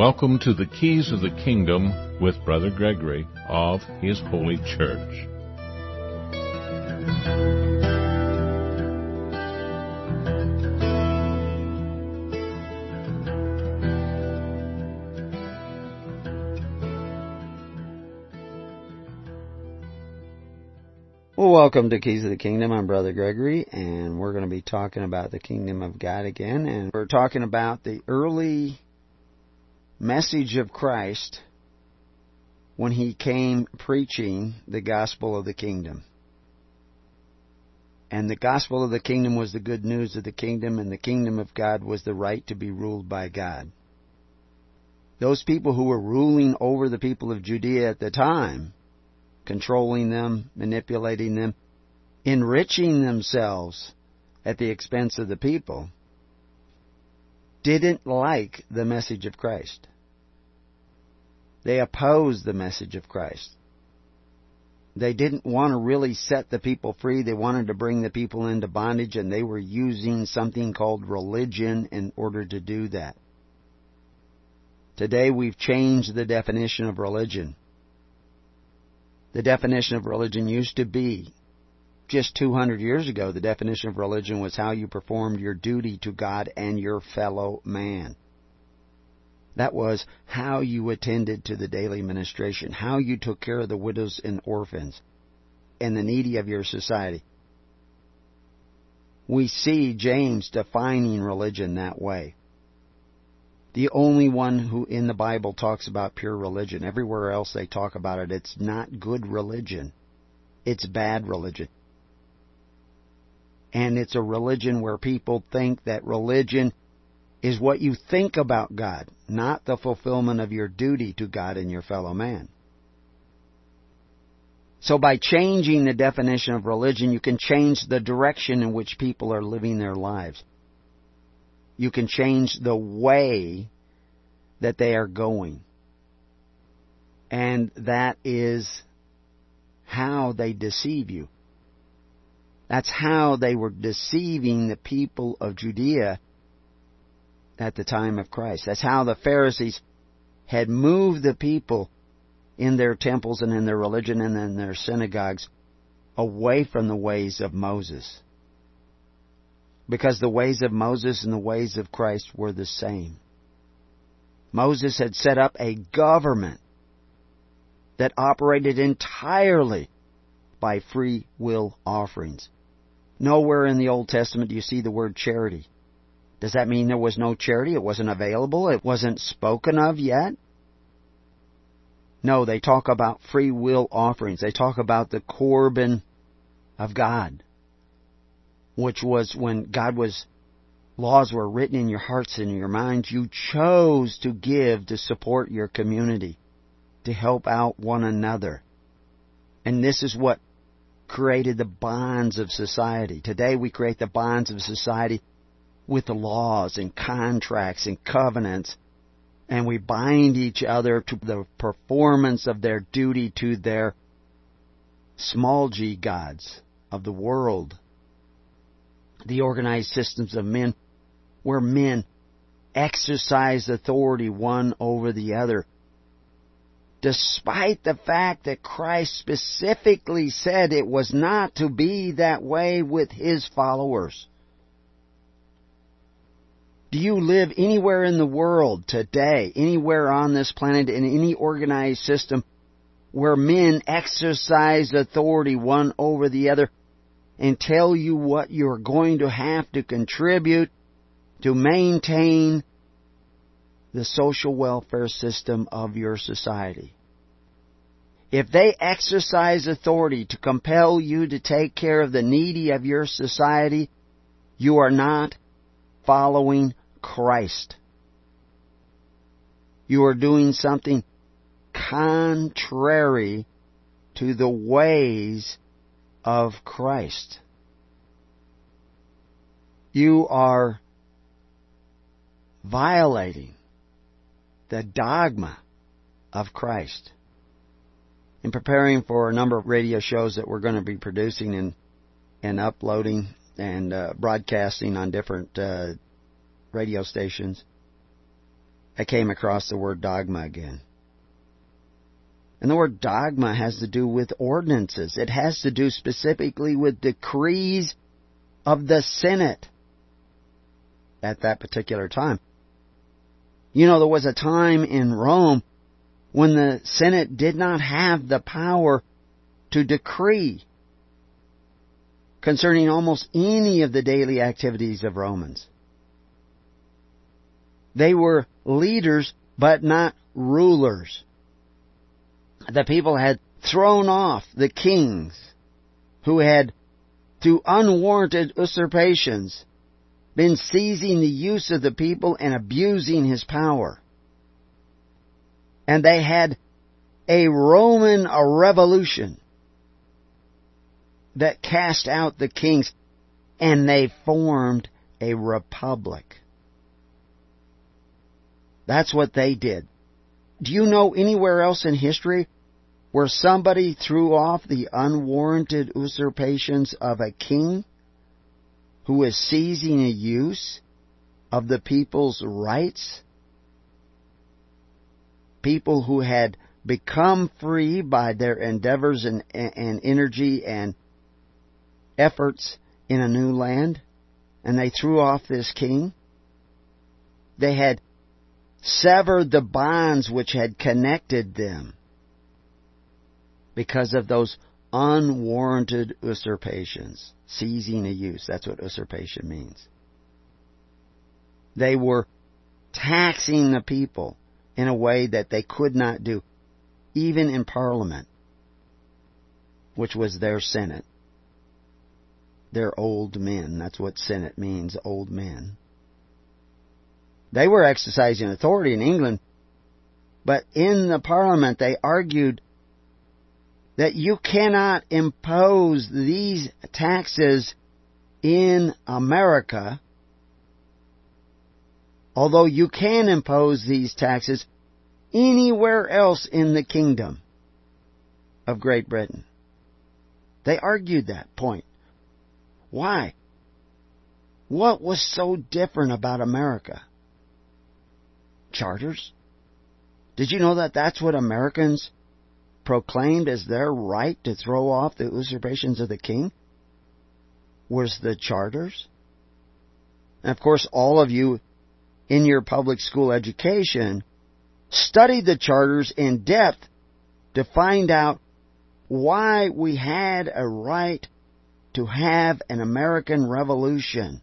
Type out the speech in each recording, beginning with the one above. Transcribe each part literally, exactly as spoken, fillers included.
Welcome to the Keys of the Kingdom with Brother Gregory of His Holy Church. Well, welcome to Keys of the Kingdom. I'm Brother Gregory, and we're going to be talking about the Kingdom of God again. And we're talking about the early message of Christ when He came preaching the gospel of the kingdom. And the gospel of the kingdom was the good news of the kingdom, and the kingdom of God was the right to be ruled by God. Those people who were ruling over the people of Judea at the time, controlling them, manipulating them, enriching themselves at the expense of the people, didn't like the message of Christ. They opposed the message of Christ. They didn't want to really set the people free. They wanted to bring the people into bondage, and they were using something called religion in order to do that. Today we've changed the definition of religion. The definition of religion used to be, just two hundred years ago, the definition of religion was how you performed your duty to God and your fellow man. That was how you attended to the daily ministration, how you took care of the widows and orphans and the needy of your society. We see James defining religion that way. The only one who in the Bible talks about pure religion. Everywhere else they talk about it. It's not good religion. It's bad religion. And it's a religion where people think that religion is what you think about God, not the fulfillment of your duty to God and your fellow man. So by changing the definition of religion, you can change the direction in which people are living their lives. You can change the way that they are going. And that is how they deceive you. That's how they were deceiving the people of Judea at the time of Christ. That's how the Pharisees had moved the people in their temples and in their religion and in their synagogues away from the ways of Moses. Because the ways of Moses and the ways of Christ were the same. Moses had set up a government that operated entirely by free will offerings. Nowhere in the Old Testament do you see the word charity. Does that mean there was no charity? It wasn't available? It wasn't spoken of yet? No, they talk about free will offerings. They talk about the Corban of God, which was when God was, laws were written in your hearts and in your minds. You chose to give to support your community, to help out one another. And this is what created the bonds of society. Today we create the bonds of society with the laws and contracts and covenants, and we bind each other to the performance of their duty to their small g gods of the world. The organized systems of men, where men exercise authority one over the other, despite the fact that Christ specifically said it was not to be that way with His followers. Do you live anywhere in the world today, anywhere on this planet, in any organized system, where men exercise authority one over the other and tell you what you're going to have to contribute to maintain the social welfare system of your society? If they exercise authority to compel you to take care of the needy of your society, you are not following Christ. You are doing something contrary to the ways of Christ. You are violating the dogma of Christ. In preparing for a number of radio shows that we're going to be producing and, and uploading and uh, broadcasting on different uh, radio stations, I came across the word dogma again. And the word dogma has to do with ordinances. It has to do specifically with decrees of the Senate at that particular time. You know, there was a time in Rome when the Senate did not have the power to decree concerning almost any of the daily activities of Romans. They were leaders, but not rulers. The people had thrown off the kings who had, through unwarranted usurpations, been seizing the use of the people and abusing his power. And they had a Roman revolution that cast out the kings, and they formed a republic. That's what they did. Do you know anywhere else in history where somebody threw off the unwarranted usurpations of a king who was seizing a use of the people's rights? People who had become free by their endeavors and, and energy and efforts in a new land, and they threw off this king. They had severed the bonds which had connected them because of those unwarranted usurpations. Seizing a use, that's what usurpation means. They were taxing the people in a way that they could not do, even in Parliament, which was their Senate. Their old men, that's what Senate means, old men. They were exercising authority in England, but in the Parliament they argued that you cannot impose these taxes in America, although you can impose these taxes anywhere else in the kingdom of Great Britain. They argued that point. Why? What was so different about America? Charters? Did you know that that's what Americans proclaimed as their right to throw off the usurpations of the king? Was the charters? And of course, all of you in your public school education studied the charters in depth to find out why we had a right to have an American Revolution,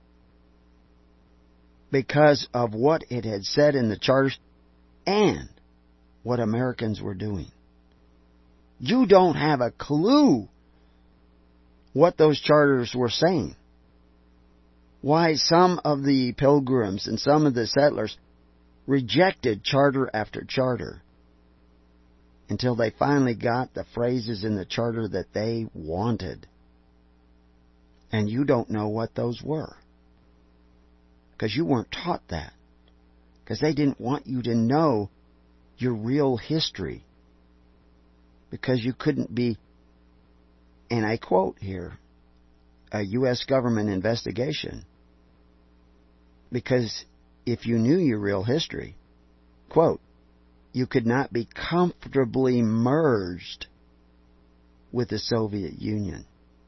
because of what it had said in the charters and what Americans were doing. You don't have a clue what those charters were saying. Why some of the pilgrims and some of the settlers rejected charter after charter until they finally got the phrases in the charter that they wanted. And you don't know what those were, because you weren't taught that, because they didn't want you to know your real history, because you couldn't be, and I quote here, a U S government investigation. Because if you knew your real history, quote, you could not be comfortably merged with the Soviet Union.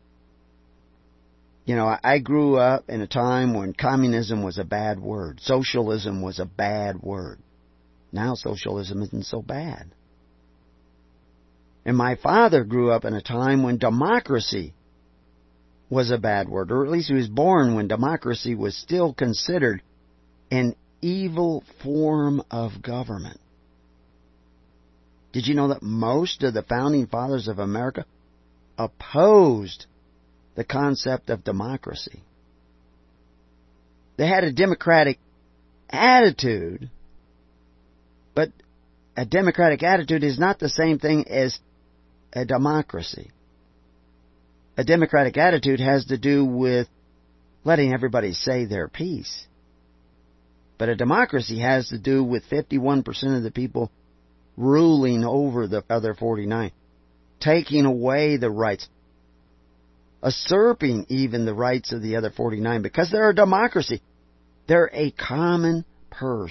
You know, I grew up in a time when communism was a bad word. Socialism was a bad word. Now socialism isn't so bad. And my father grew up in a time when democracy was a bad word, or at least he was born when democracy was still considered an evil form of government. Did you know that most of the founding fathers of America opposed the concept of democracy? They had a democratic attitude, but a democratic attitude is not the same thing as a democracy. A democratic attitude has to do with letting everybody say their piece. But a democracy has to do with fifty-one percent of the people ruling over the other forty-nine, taking away the rights, usurping even the rights of the other forty-nine, because they're a democracy. They're a common purse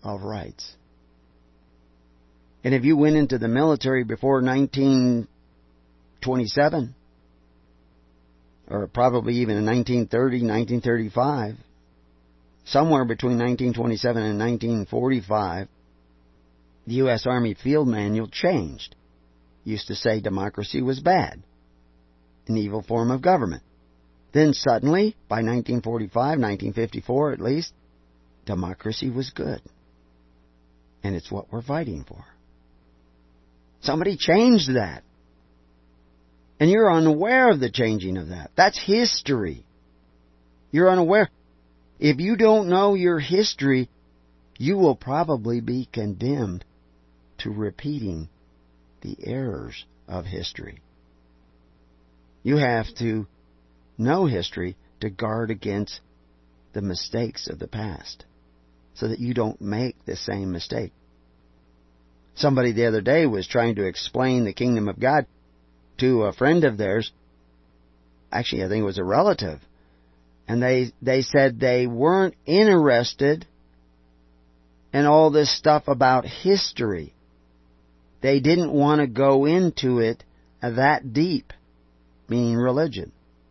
of Rights. And if you went into the military before nineteen twenty-seven, or probably even in nineteen thirty, nineteen thirty-five, somewhere between nineteen twenty-seven and nineteen forty-five, the U S Army Field Manual changed. It used to say democracy was bad, an evil form of government. Then suddenly, by nineteen forty-five, nineteen fifty-four at least, democracy was good. And it's what we're fighting for. Somebody changed that. And you're unaware of the changing of that. That's history. You're unaware. If you don't know your history, you will probably be condemned to repeating the errors of history. You have to know history to guard against the mistakes of the past, so that you don't make the same mistake. Somebody the other day was trying to explain the kingdom of God to a friend of theirs. Actually, I think it was a relative. And they, they said they weren't interested in all this stuff about history. They didn't want to go into it that deep, meaning religion.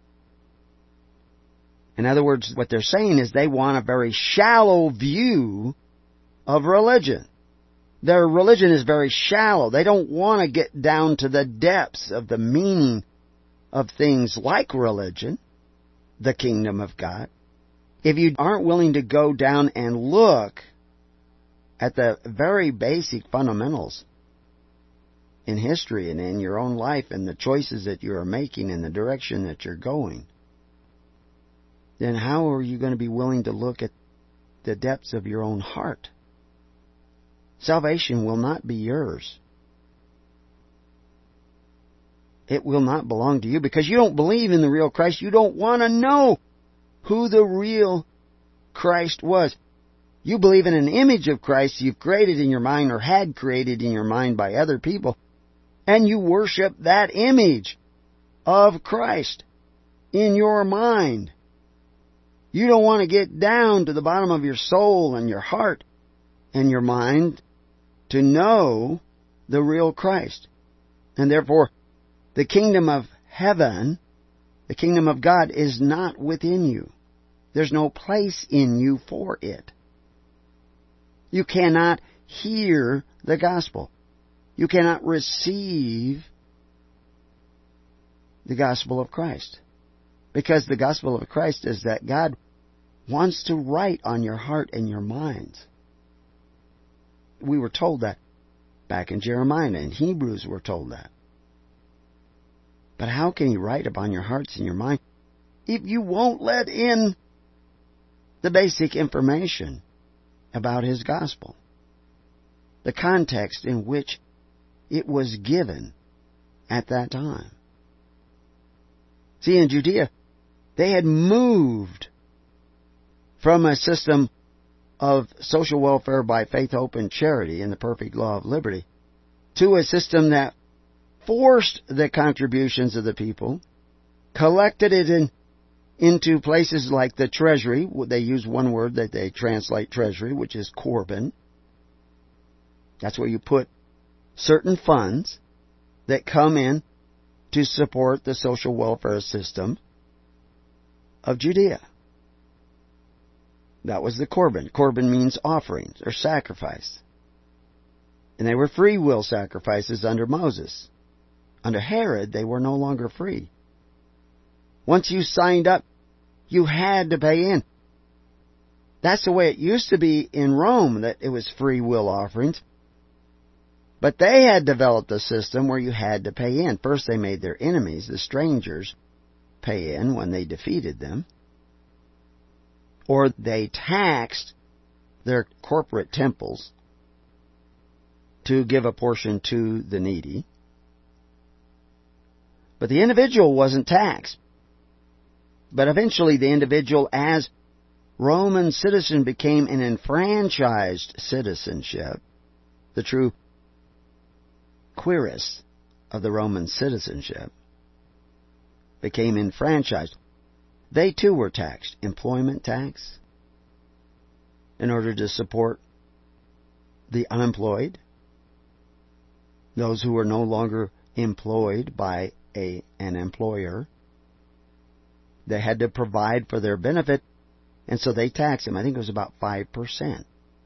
In other words, what they're saying is they want a very shallow view of religion. Their religion is very shallow. They don't want to get down to the depths of the meaning of things like religion, the kingdom of God. If you aren't willing to go down and look at the very basic fundamentals in history and in your own life and the choices that you are making and the direction that you're going, then how are you going to be willing to look at the depths of your own heart? Salvation will not be yours. It will not belong to you because you don't believe in the real Christ. You don't want to know who the real Christ was. You believe in an image of Christ you've created in your mind or had created in your mind by other people, and you worship that image of Christ in your mind. You don't want to get down to the bottom of your soul and your heart and your mind to know the real Christ. And therefore, the kingdom of heaven, the kingdom of God, is not within you. There's no place in you for it. You cannot hear the gospel. You cannot receive the gospel of Christ. Because the gospel of Christ is that God wants to write on your heart and your minds. We were told that back in Jeremiah, and Hebrews were told that. But how can He write upon your hearts and your mind if you won't let in the basic information about His gospel? The context in which it was given at that time. See, in Judea, they had moved from a system of social welfare by faith, hope, and charity in the perfect law of liberty to a system that forced the contributions of the people, collected it in, into places like the treasury. They use one word that they translate treasury, which is Corban. That's where you put certain funds that come in to support the social welfare system of Judea. That was the Corban. Corban means offerings or sacrifice. And they were free will sacrifices under Moses. Under Herod, they were no longer free. Once you signed up, you had to pay in. That's the way it used to be in Rome, that it was free will offerings. But they had developed a system where you had to pay in. First, they made their enemies, the strangers, pay in when they defeated them. Or they taxed their corporate temples to give a portion to the needy. But the individual wasn't taxed. But eventually the individual, as Roman citizen, became an enfranchised citizenship, the true quirus of the Roman citizenship, became enfranchised. They too were taxed. Employment tax, in order to support the unemployed, those who were no longer employed by a, an employer. They had to provide for their benefit, and so they taxed them. I think it was about five percent.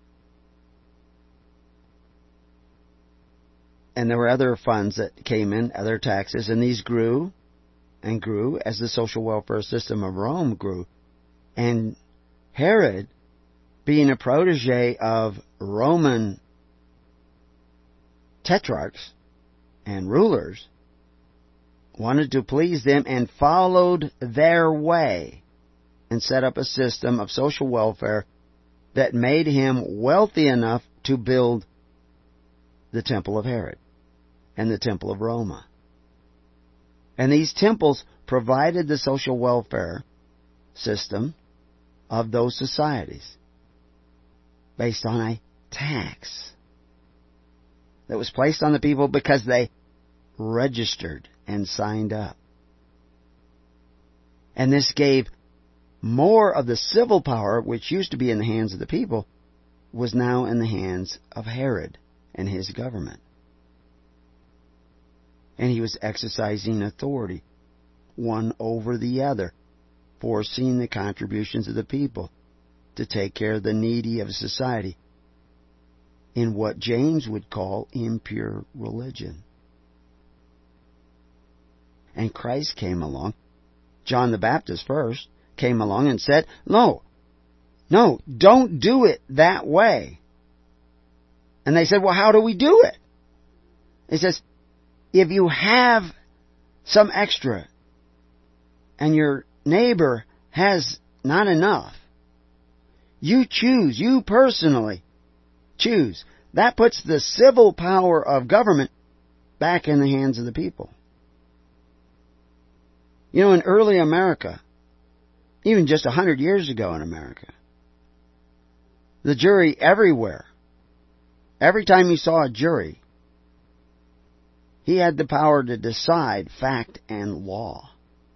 And there were other funds that came in, other taxes, and these grew and grew as the social welfare system of Rome grew. And Herod, being a protege of Roman tetrarchs and rulers, wanted to please them and followed their way and set up a system of social welfare that made him wealthy enough to build the Temple of Herod and the Temple of Roma. And these temples provided the social welfare system of those societies based on a tax that was placed on the people because they registered and signed up. And this gave more of the civil power, which used to be in the hands of the people, was now in the hands of Herod and his government. And he was exercising authority, one over the other, forcing the contributions of the people to take care of the needy of society in what James would call impure religion. And Christ came along, John the Baptist first, came along and said, no, no, don't do it that way. And they said, well, how do we do it? He says, if you have some extra and your neighbor has not enough, you choose, you personally choose. That puts the civil power of government back in the hands of the people. You know, in early America, even just a hundred years ago in America, the jury everywhere, every time you saw a jury, he had the power to decide fact and law.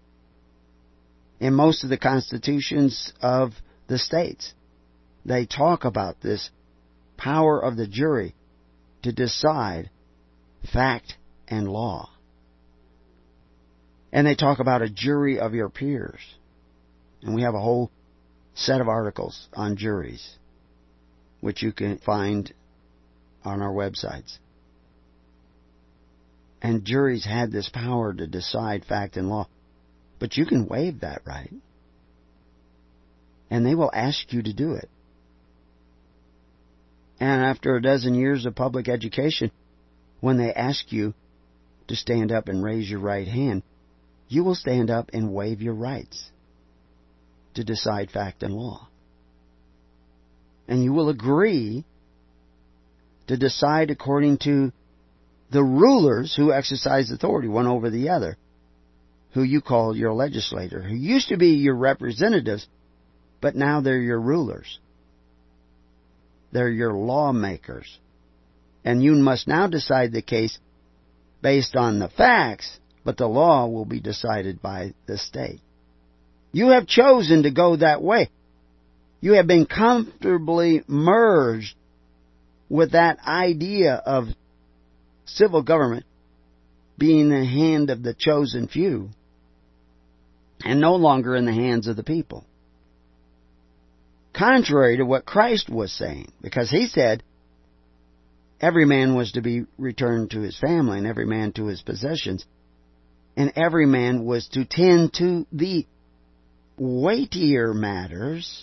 In most of the constitutions of the states, they talk about this power of the jury to decide fact and law. And they talk about a jury of your peers. And we have a whole set of articles on juries, which you can find on our websites. And juries had this power to decide fact and law. But you can waive that right. And they will ask you to do it. And after a dozen years of public education, when they ask you to stand up and raise your right hand, you will stand up and waive your rights to decide fact and law. And you will agree to decide according to the rulers who exercise authority one over the other, who you call your legislator, who used to be your representatives, but now they're your rulers. They're your lawmakers. And you must now decide the case based on the facts, but the law will be decided by the state. You have chosen to go that way. You have been comfortably merged with that idea of civil government being in the hand of the chosen few and no longer in the hands of the people. Contrary to what Christ was saying, because He said every man was to be returned to his family and every man to his possessions, and every man was to tend to the weightier matters.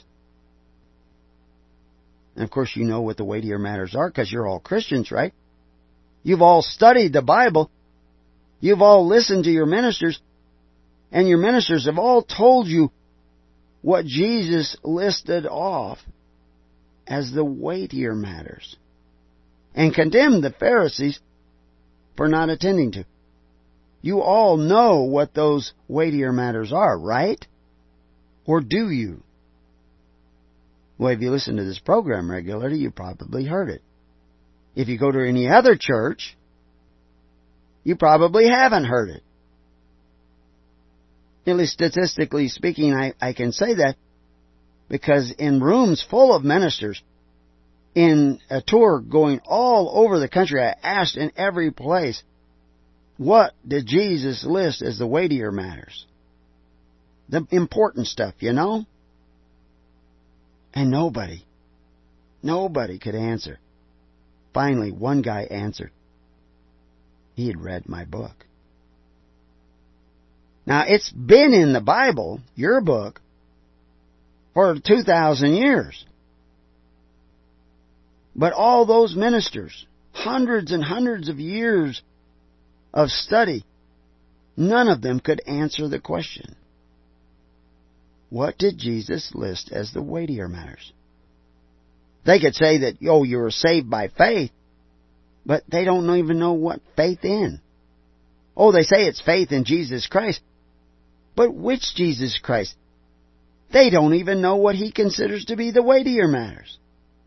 And of course you know what the weightier matters are because you're all Christians, right? You've all studied the Bible. You've all listened to your ministers. And your ministers have all told you what Jesus listed off as the weightier matters. And condemned the Pharisees for not attending to. You all know what those weightier matters are, right? Or do you? Well, if you listen to this program regularly, you probably heard it. If you go to any other church, you probably haven't heard it. At least statistically speaking, I, I can say that because in rooms full of ministers, in a tour going all over the country, I asked in every place, what did Jesus list as the weightier matters? The important stuff, you know? And nobody, nobody could answer. Finally, one guy answered. He had read my book. Now, it's been in the Bible, your book, for two thousand years. But all those ministers, hundreds and hundreds of years of study, none of them could answer the question. What did Jesus list as the weightier matters? They could say that, oh, you were saved by faith, but they don't even know what faith in. Oh, they say it's faith in Jesus Christ, but which Jesus Christ? They don't even know what He considers to be the weightier matters.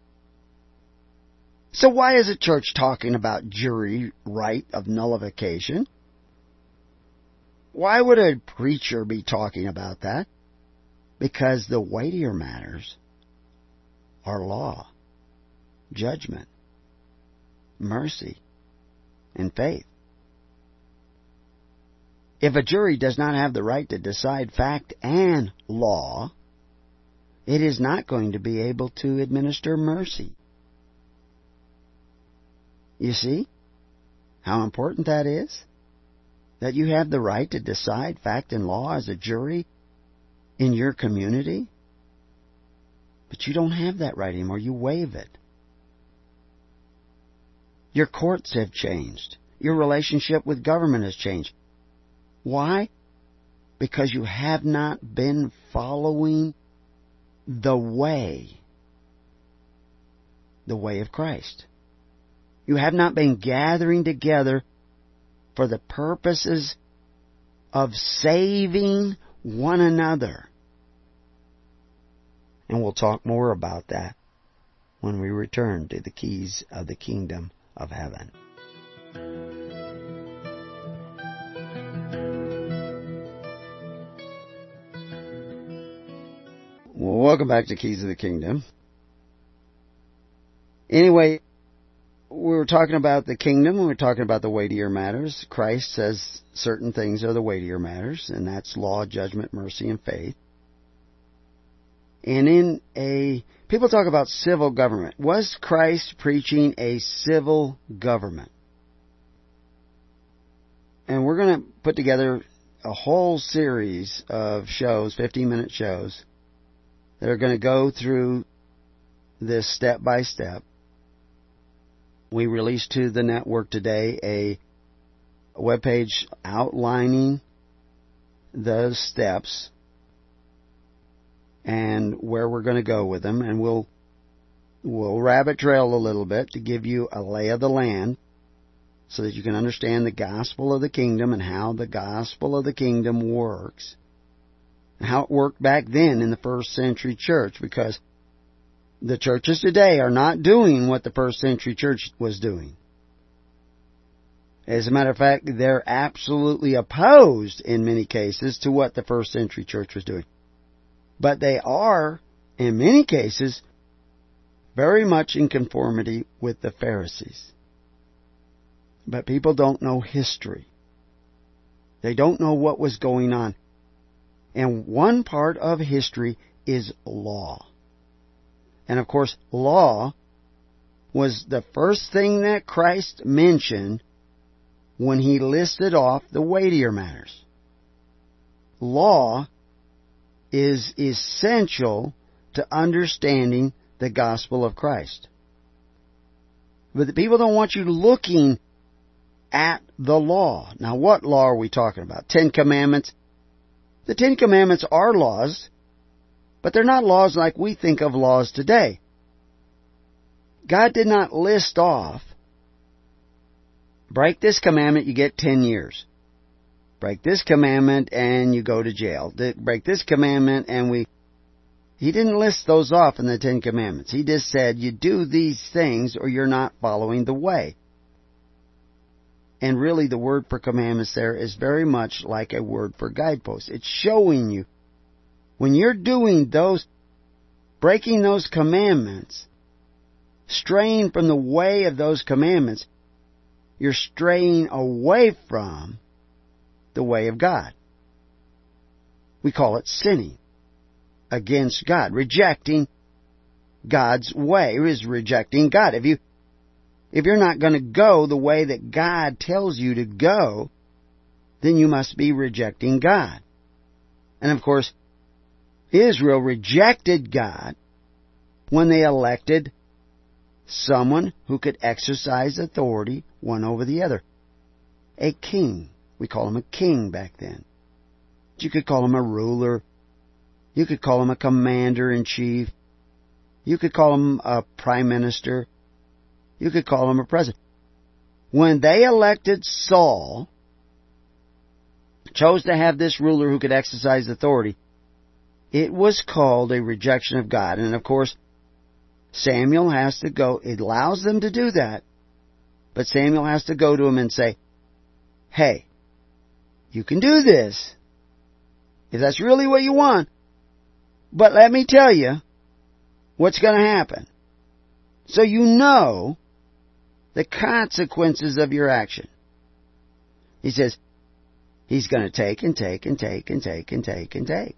So why is the church talking about jury right of nullification? Why would a preacher be talking about that? Because the weightier matters are law, judgment, mercy, and faith. If a jury does not have the right to decide fact and law, it is not going to be able to administer mercy. You see how important that is? That you have the right to decide fact and law as a jury in your community? But you don't have that right anymore. You waive it. Your courts have changed. Your relationship with government has changed. Why? Because you have not been following the way, the way of Christ. You have not been gathering together for the purposes of saving one another. And we'll talk more about that when we return to the keys of the kingdom of heaven. Well, welcome back to Keys of the Kingdom. Anyway, we were talking about the kingdom, we were talking about the weightier matters. Christ says certain things are the weightier matters, and that's law, judgment, mercy, and faith. And in a, people talk about civil government. Was Christ preaching a civil government? And we're going to put together a whole series of shows, fifteen-minute shows, that are going to go through this step by step. We released to the network today a webpage outlining those steps and where we're going to go with them. And we'll we'll rabbit trail a little bit to give you a lay of the land so that you can understand the gospel of the kingdom and how the gospel of the kingdom works. And how it worked back then in the first century church, because the churches today are not doing what the first century church was doing. As a matter of fact, they're absolutely opposed in many cases to what the first century church was doing. But they are, in many cases, very much in conformity with the Pharisees. But people don't know history. They don't know what was going on. And one part of history is law. And of course, law was the first thing that Christ mentioned when He listed off the weightier matters. Law is essential to understanding the gospel of Christ. But the people don't want you looking at the law. Now, what law are we talking about? Ten Commandments? The Ten Commandments are laws, but they're not laws like we think of laws today. God did not list off, break this commandment, you get ten years. Break this commandment and you go to jail. Break this commandment and we... He didn't list those off in the Ten Commandments. He just said, you do these things or you're not following the way. And really the word for commandments there is very much like a word for guideposts. It's showing you, when you're doing those, breaking those commandments, straying from the way of those commandments, you're straying away from the way of God. We call it sinning against God, rejecting God's way. It is rejecting God. If you if you're not going to go the way that God tells you to go, then you must be rejecting God. And of course, Israel rejected God when they elected someone who could exercise authority one over the other. A king. We call him a king back then. You could call him a ruler. You could call him a commander-in-chief. You could call him a prime minister. You could call him a president. When they elected Saul, chose to have this ruler who could exercise authority, it was called a rejection of God. And of course, Samuel has to go. It allows them to do that. But Samuel has to go to him and say, hey, you can do this if that's really what you want. But let me tell you what's going to happen, so you know the consequences of your action. He says, he's going to take and take and take and take and take and take.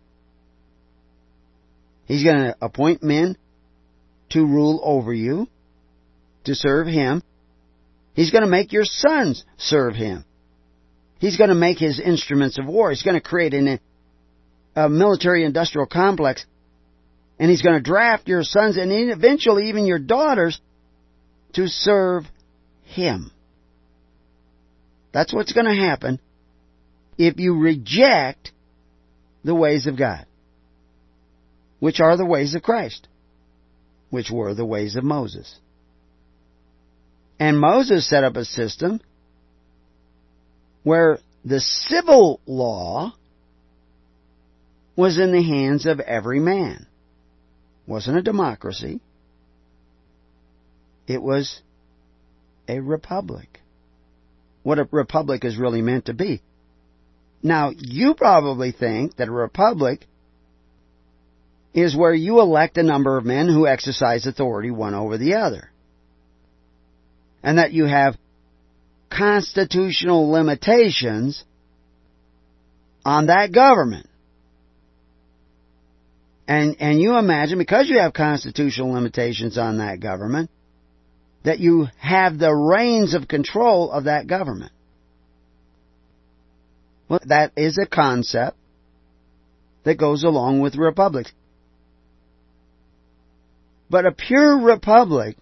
He's going to appoint men to rule over you, to serve him. He's going to make your sons serve him. He's going to make his instruments of war. He's going to create an, a military-industrial complex. And he's going to draft your sons and eventually even your daughters to serve him. That's what's going to happen if you reject the ways of God, which are the ways of Christ, which were the ways of Moses. And Moses set up a system where the civil law was in the hands of every man. It wasn't a democracy. It was a republic. What a republic is really meant to be. Now, you probably think that a republic is where you elect a number of men who exercise authority one over the other, and that you have constitutional limitations on that government. And, and you imagine, because you have constitutional limitations on that government, that you have the reins of control of that government. Well, that is a concept that goes along with republics. But a pure republic,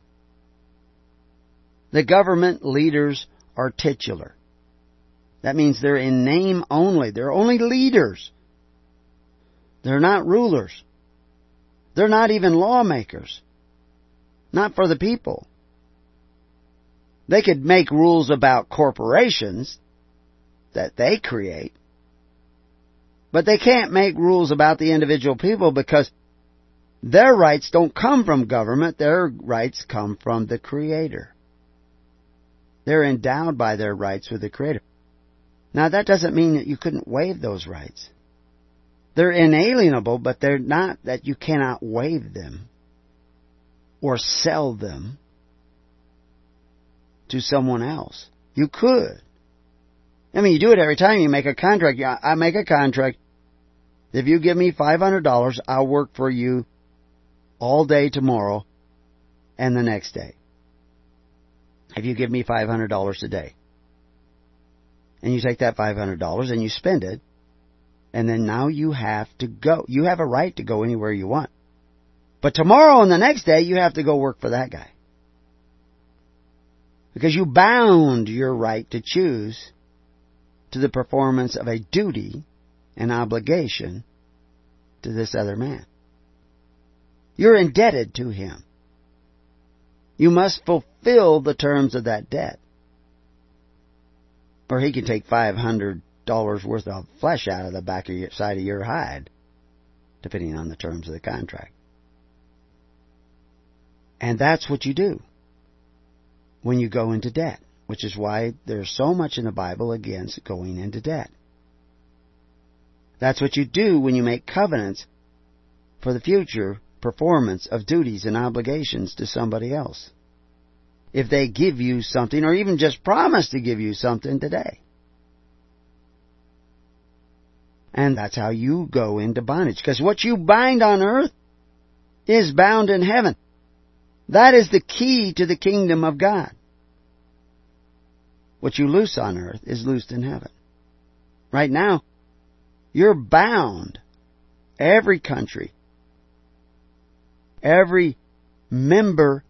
the government leaders are titular. That means they're in name only. They're only leaders. They're not rulers. They're not even lawmakers. Not for the people. They could make rules about corporations that they create, but they can't make rules about the individual people because their rights don't come from government. Their rights come from the Creator. They're endowed by their rights with the Creator. Now, that doesn't mean that you couldn't waive those rights. They're inalienable, but they're not that you cannot waive them or sell them to someone else. You could. I mean, you do it every time you make a contract. I make a contract. If you give me five hundred dollars, I'll work for you all day tomorrow and the next day. If you give me five hundred dollars a day. And you take that five hundred dollars and you spend it, and then now you have to go. You have a right to go anywhere you want. But tomorrow and the next day, you have to go work for that guy. Because you bound your right to choose to the performance of a duty and obligation to this other man. You're indebted to him. You must fulfill the terms of that debt. Or he can take five hundred dollars worth of flesh out of the back of your side of your hide, depending on the terms of the contract. And that's what you do when you go into debt, which is why there's so much in the Bible against going into debt. That's what you do when you make covenants for the future performance of duties and obligations to somebody else. if they give you something or even just promise to give you something today. And that's how you go into bondage. Because what you bind on earth is bound in heaven. That is the key to the kingdom of God. What you loose on earth is loosed in heaven. Right now, you're bound. Every country, every member,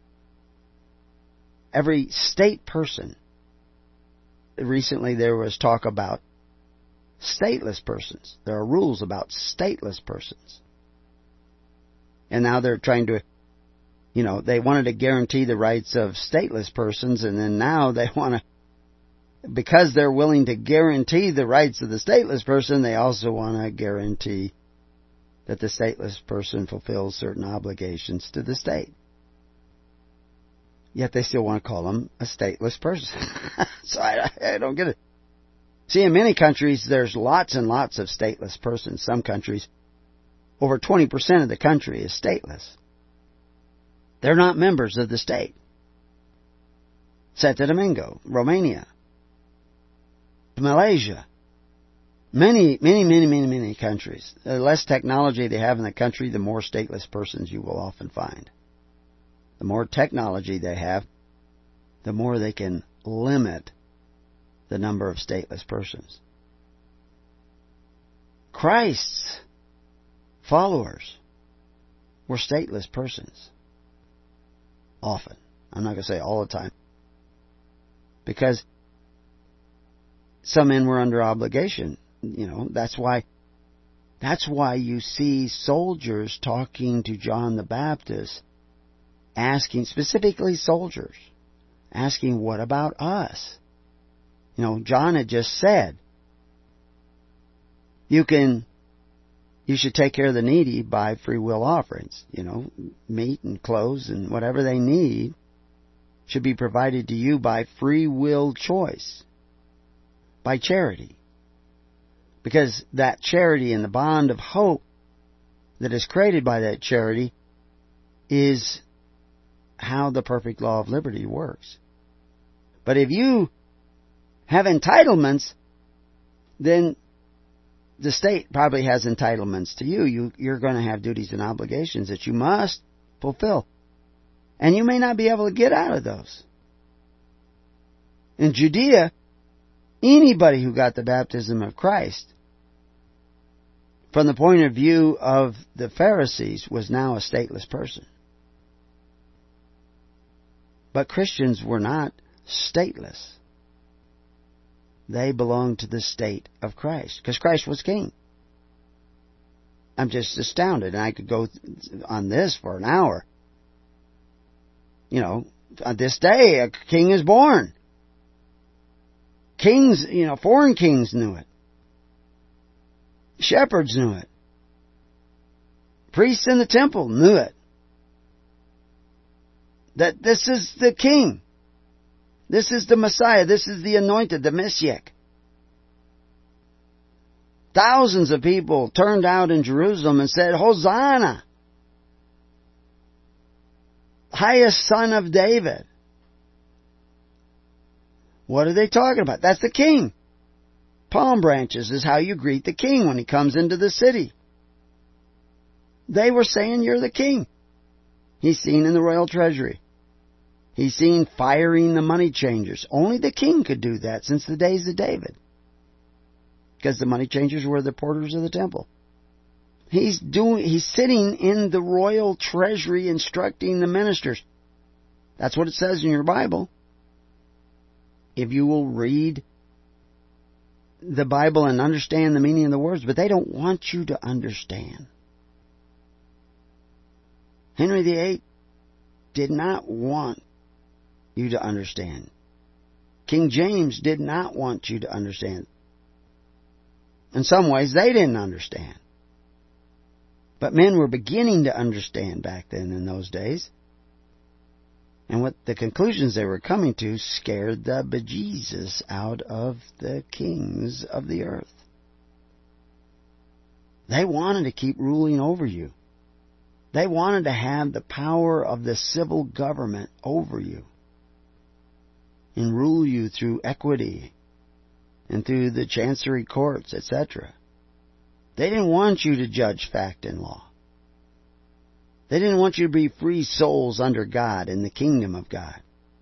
every state person. Recently there was talk about stateless persons. There are rules about stateless persons. And now they're trying to, you know, they wanted to guarantee the rights of stateless persons, and then now they want to, because they're willing to guarantee the rights of the stateless person, they also want to guarantee that the stateless person fulfills certain obligations to the state. Yet they still want to call them a stateless person. So I, I don't get it. See, in many countries, there's lots and lots of stateless persons. Some countries, over twenty percent of the country is stateless. They're not members of the state. Santo Domingo, Romania, Malaysia. Many, many, many, many, many countries. The less technology they have in the country, the more stateless persons you will often find. The more technology they have, the more they can limit the number of stateless persons. Christ's followers were stateless persons. Often. I'm not going to say all the time. Because some men were under obligation. You know, that's why that's why you see soldiers talking to John the Baptist, asking, specifically soldiers, asking, what about us? You know, John had just said, you can, you should take care of the needy by free will offerings. You know, meat and clothes and whatever they need should be provided to you by free will choice, by charity. Because that charity and the bond of hope that is created by that charity is how the perfect law of liberty works. But if you have entitlements, then the state probably has entitlements to you. you you're going to have duties and obligations that you must fulfill. And you may not be able to get out of those. In Judea, anybody who got the baptism of Christ, from the point of view of the Pharisees, was now a stateless person. But Christians were not stateless. They belonged to the state of Christ, because Christ was king. I'm just astounded, and I could go on this for an hour. You know, on this day, a king is born. Kings, you know, foreign kings knew it. Shepherds knew it. Priests in the temple knew it. That this is the king. This is the Messiah. This is the anointed, the Messiah. Thousands of people turned out in Jerusalem and said, Hosanna! Highest son of David. What are they talking about? That's the king. Palm branches is how you greet the king when he comes into the city. They were saying, you're the king. He's seen in the royal treasury. He's seen firing the money changers. Only the king could do that since the days of David. Because the money changers were the porters of the temple. He's doing. He's sitting in the royal treasury instructing the ministers. That's what it says in your Bible. If you will read the Bible and understand the meaning of the words, but they don't want you to understand. Henry the Eighth did not want you to understand. King James did not want you to understand. In some ways, they didn't understand. But men were beginning to understand back then in those days. And what the conclusions they were coming to scared the bejesus out of the kings of the earth. They wanted to keep ruling over you. They wanted to have the power of the civil government over you. and rule you through equity and through the chancery courts, et cetera. They didn't want you to judge fact and law. They didn't want you to be free souls under God in the kingdom of God.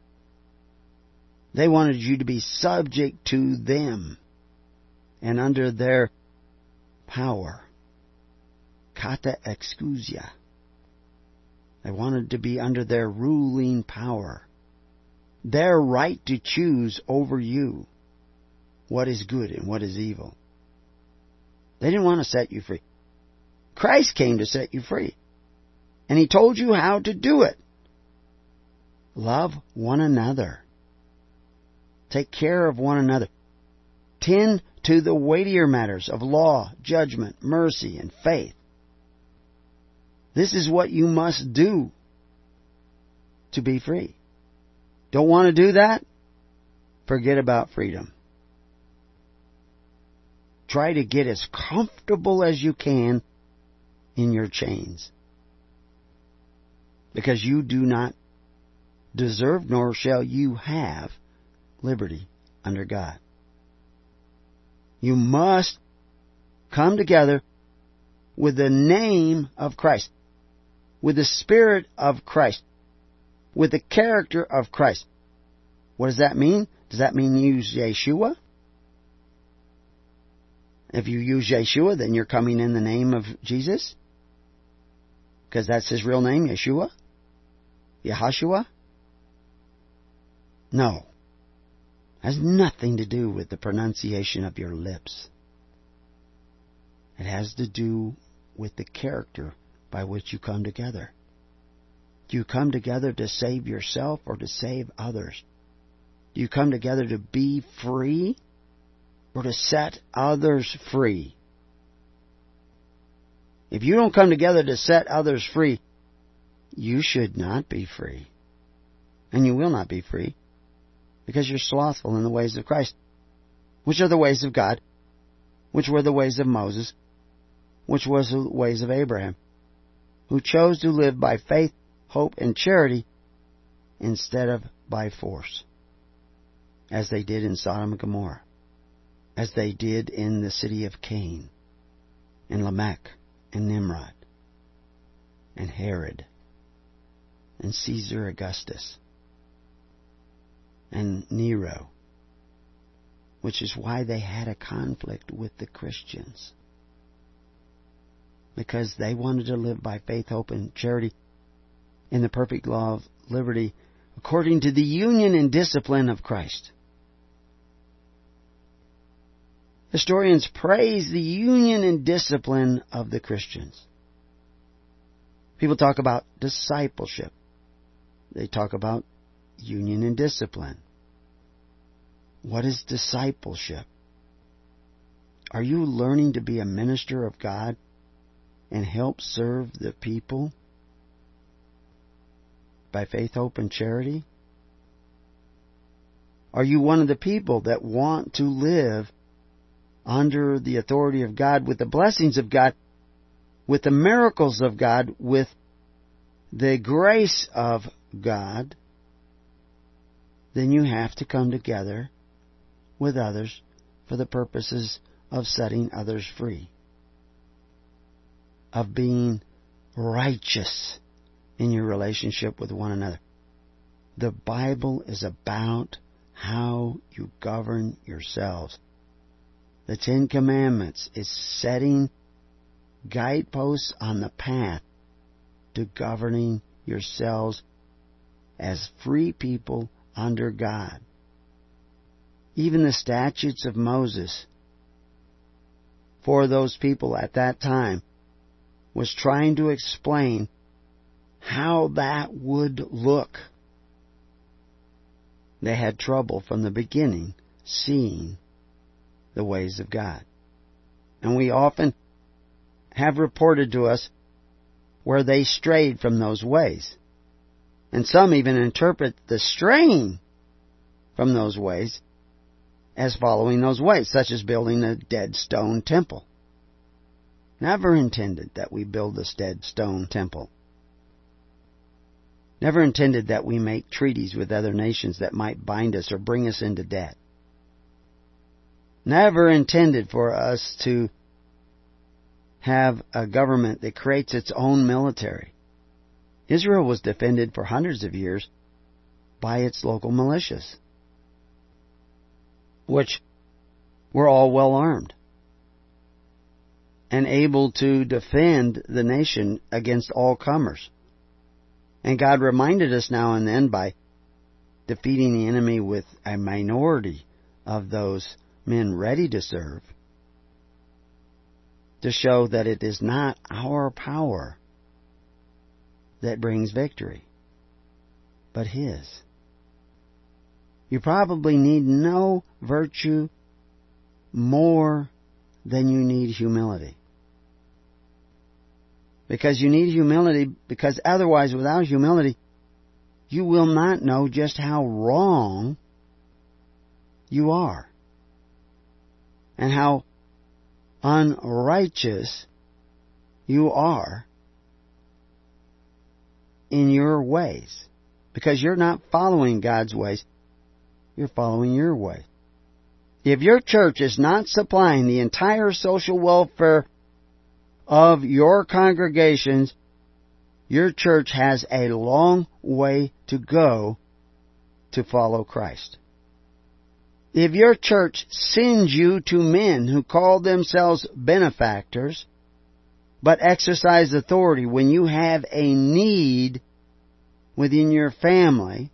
They wanted you to be subject to them and under their power. Kata exousia. They wanted to be under their ruling power. Their right to choose over you what is good and what is evil. They didn't want to set you free. Christ came to set you free. And He told you how to do it. Love one another. Take care of one another. Tend to the weightier matters of law, judgment, mercy, and faith. This is what you must do to be free. Don't want to do that? Forget about freedom. Try to get as comfortable as you can in your chains. Because you do not deserve, nor shall you have, liberty under God. You must come together with the name of Christ, with the Spirit of Christ, with the character of Christ. What does that mean? Does that mean use Yeshua? If you use Yeshua, then you're coming in the name of Jesus? Because that's His real name, Yeshua? Yahashua? No. It has nothing to do with the pronunciation of your lips. It has to do with the character by which you come together. Do you come together to save yourself or to save others? Do you come together to be free or to set others free? If you don't come together to set others free, you should not be free. And you will not be free because you're slothful in the ways of Christ, which are the ways of God, which were the ways of Moses, which was the ways of Abraham, who chose to live by faith, hope, and charity instead of by force, as they did in Sodom and Gomorrah, as they did in the city of Cain, and Lamech, and Nimrod, and Herod, and Caesar Augustus, and Nero, which is why they had a conflict with the Christians. Because they wanted to live by faith, hope, and charity in the perfect law of liberty according to the union and discipline of Christ. Historians praise the union and discipline of the Christians. People talk about discipleship. They talk about union and discipline. What is discipleship? Are you learning to be a minister of God and help serve the people by faith, hope, and charity? Are you one of the people that want to live under the authority of God, with the blessings of God, with the miracles of God, with the grace of God? Then you have to come together with others for the purposes of setting others free, of being righteous in your relationship with one another. The Bible is about how you govern yourselves. The Ten Commandments is setting guideposts on the path to governing yourselves as free people under God. Even the statutes of Moses for those people at that time was trying to explain how that would look. They had trouble from the beginning seeing the ways of God. And we often have reported to us where they strayed from those ways. And some even interpret the straying from those ways as following those ways, such as building a dead stone temple. Never intended that we build this dead stone temple. Never intended that we make treaties with other nations that might bind us or bring us into debt. Never intended for us to have a government that creates its own military. Israel was defended for hundreds of years by its local militias, which were all well armed and able to defend the nation against all comers. And God reminded us now and then by defeating the enemy with a minority of those men ready to serve, to show that it is not our power that brings victory, but His. You probably need no virtue more than you need humility. Because you need humility, because otherwise, without humility, you will not know just how wrong you are and how unrighteous you are in your ways. Because you're not following God's ways, you're following your way. If your church is not supplying the entire social welfare of your congregations, your church has a long way to go to follow Christ. If your church sends you to men who call themselves benefactors, but exercise authority when you have a need within your family,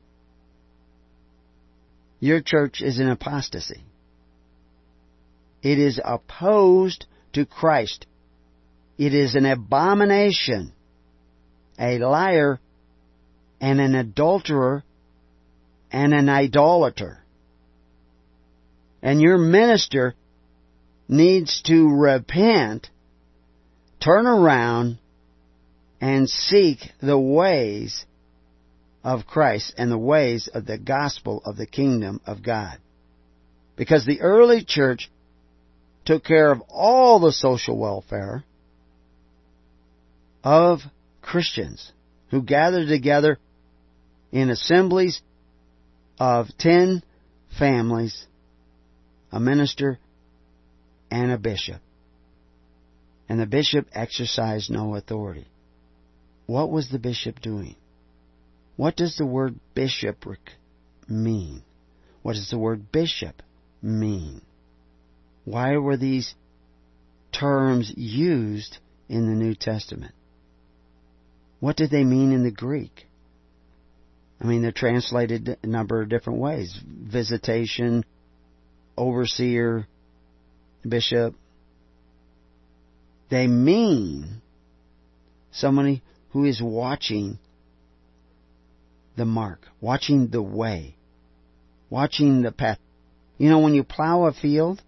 your church is in apostasy. It is opposed to Christ. It is an abomination, a liar, and an adulterer, and an idolater. And your minister needs to repent, turn around, and seek the ways of Christ and the ways of the gospel of the kingdom of God. Because the early church took care of all the social welfare of Christians who gathered together in assemblies of ten families, a minister, and a bishop. And the bishop exercised no authority. What was the bishop doing? What does the word bishopric mean? What does the word bishop mean? Why were these terms used in the New Testament? What did they mean in the Greek? I mean, they're translated a number of different ways. Visitation, overseer, bishop. They mean somebody who is watching the mark, watching the way, watching the path. You know, when you plow a field,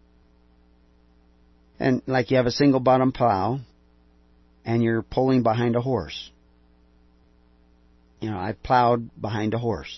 and like you have a single bottom plow, and you're pulling behind a horse. You know, I plowed behind a horse.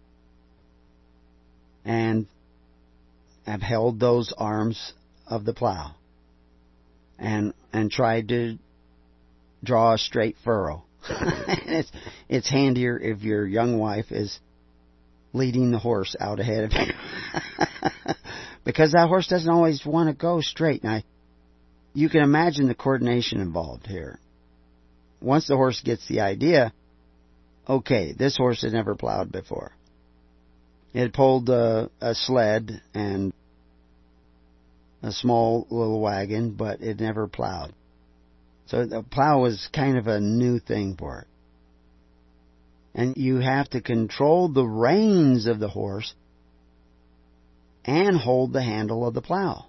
And I've held those arms of the plow. And and tried to draw a straight furrow. it's, it's handier if your young wife is leading the horse out ahead of you. Because that horse doesn't always want to go straight. Now, you can imagine the coordination involved here. Once the horse gets the idea, okay, this horse had never plowed before. It pulled a, a sled and a small little wagon, but it never plowed. So the plow was kind of a new thing for it. And you have to control the reins of the horse and hold the handle of the plow.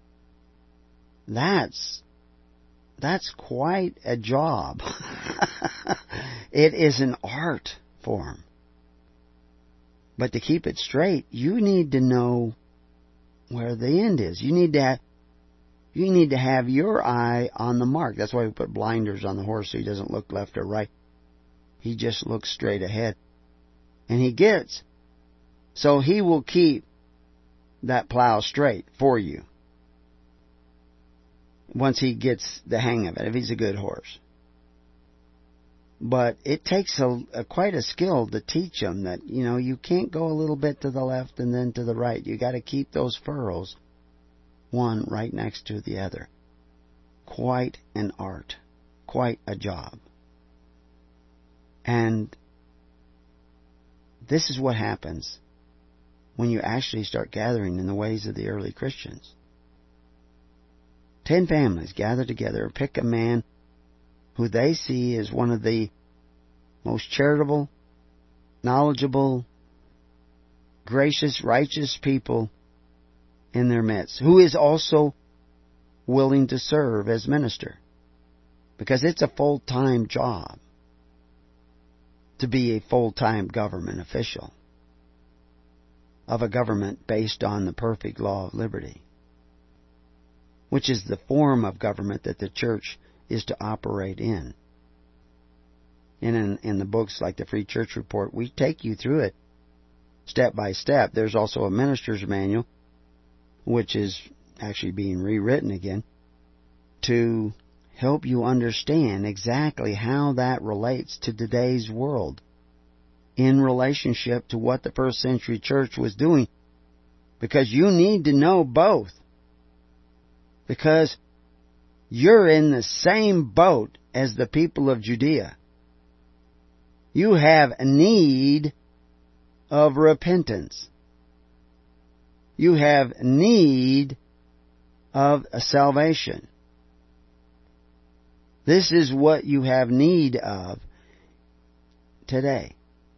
That's that's quite a job. It is an art form. But to keep it straight, you need to know where the end is. You need to have, you need to have your eye on the mark. That's why we put blinders on the horse so he doesn't look left or right. He just looks straight ahead. And he gets. So he will keep that plow straight for you once he gets the hang of it, if he's a good horse. But it takes a, a quite a skill to teach them that, you know, you can't go a little bit to the left and then to the right. You got to keep those furrows one right next to the other. Quite an art. Quite a job. And this is what happens when you actually start gathering in the ways of the early Christians. Ten families gather together, pick a man who they see as one of the most charitable, knowledgeable, gracious, righteous people in their midst, who is also willing to serve as minister. Because it's a full-time job to be a full-time government official of a government based on the perfect law of liberty, which is the form of government that the church is to operate in. And in, in the books like the Free Church Report, we take you through it step by step. There's also a minister's manual, which is actually being rewritten again, to help you understand exactly how that relates to today's world in relationship to what the first century church was doing. Because you need to know both. Because you're in the same boat as the people of Judea. You have a need of repentance. You have need of a salvation. This is what you have need of today.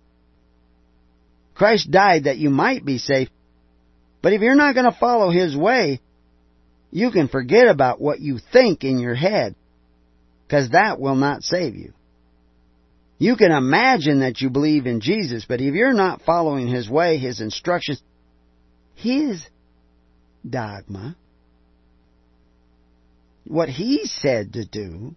Christ died that you might be saved. But if you're not going to follow His way, you can forget about what you think in your head, because that will not save you. You can imagine that you believe in Jesus, but if you're not following His way, His instructions, His dogma, what He said to do,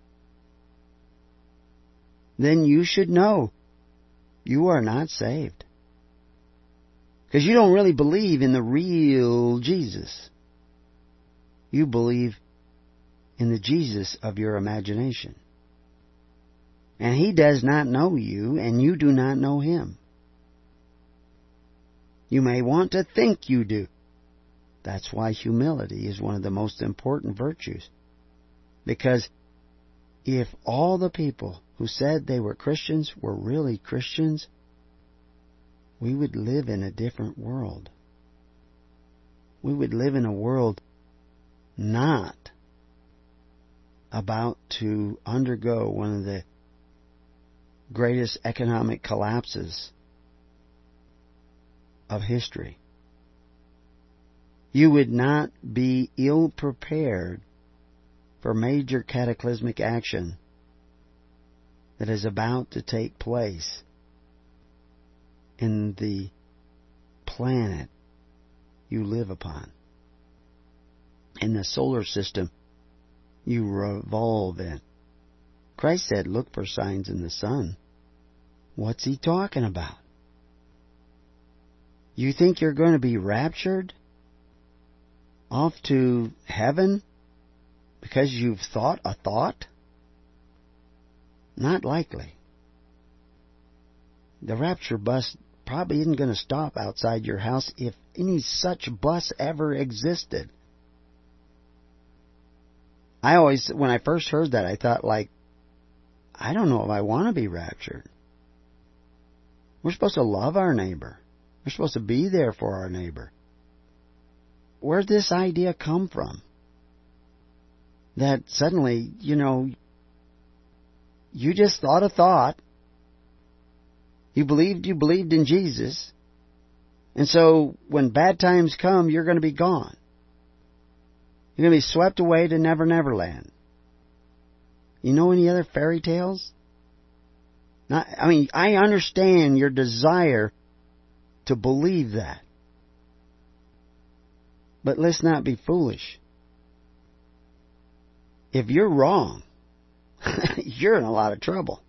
then you should know you are not saved. Because you don't really believe in the real Jesus. You believe in the Jesus of your imagination. And He does not know you, and you do not know Him. You may want to think you do. That's why humility is one of the most important virtues. Because if all the people who said they were Christians were really Christians, we would live in a different world. We would live in a world not about to undergo one of the greatest economic collapses of history. You would not be ill prepared for major cataclysmic action that is about to take place in the planet you live upon, in the solar system you revolve in. Christ said, look for signs in the sun. What's He talking about? You think you're going to be raptured off to heaven because you've thought a thought? Not likely. The rapture bus probably isn't going to stop outside your house if any such bus ever existed. I always, when I first heard that, I thought, like, I don't know if I want to be raptured. We're supposed to love our neighbor. We're supposed to be there for our neighbor. Where'd this idea come from? That suddenly, you know, you just thought a thought. You believed you believed in Jesus. And so when bad times come, you're going to be gone. You're going to be swept away to Never Never Land. You know any other fairy tales? Not, I mean, I understand your desire to believe that. But let's not be foolish. If you're wrong, you're in a lot of trouble.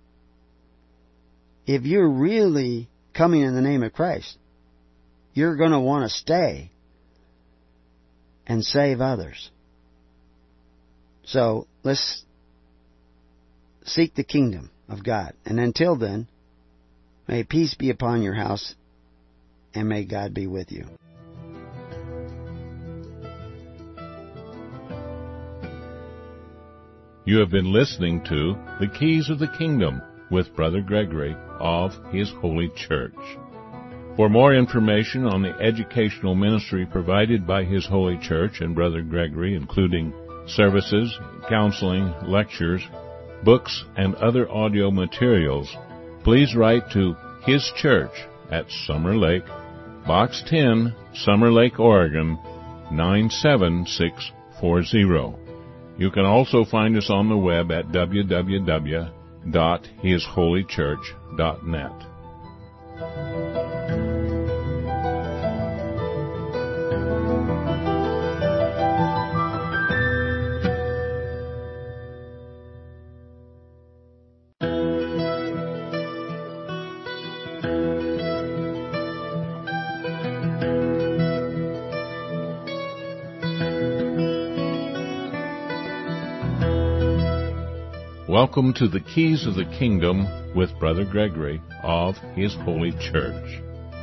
If you're really coming in the name of Christ, you're going to want to stay and save others. So let's seek the kingdom of God. And until then, may peace be upon your house, and may God be with you. You have been listening to The Keys of the Kingdom with Brother Gregory of His Holy Church. For more information on the educational ministry provided by His Holy Church and Brother Gregory, including services, counseling, lectures, books, and other audio materials, please write to His Church at Summer Lake, Box ten, Summer Lake, Oregon, nine seven six four zero. You can also find us on the web at w w w dot his holy church dot net. Welcome to the Keys of the Kingdom with Brother Gregory of His Holy Church.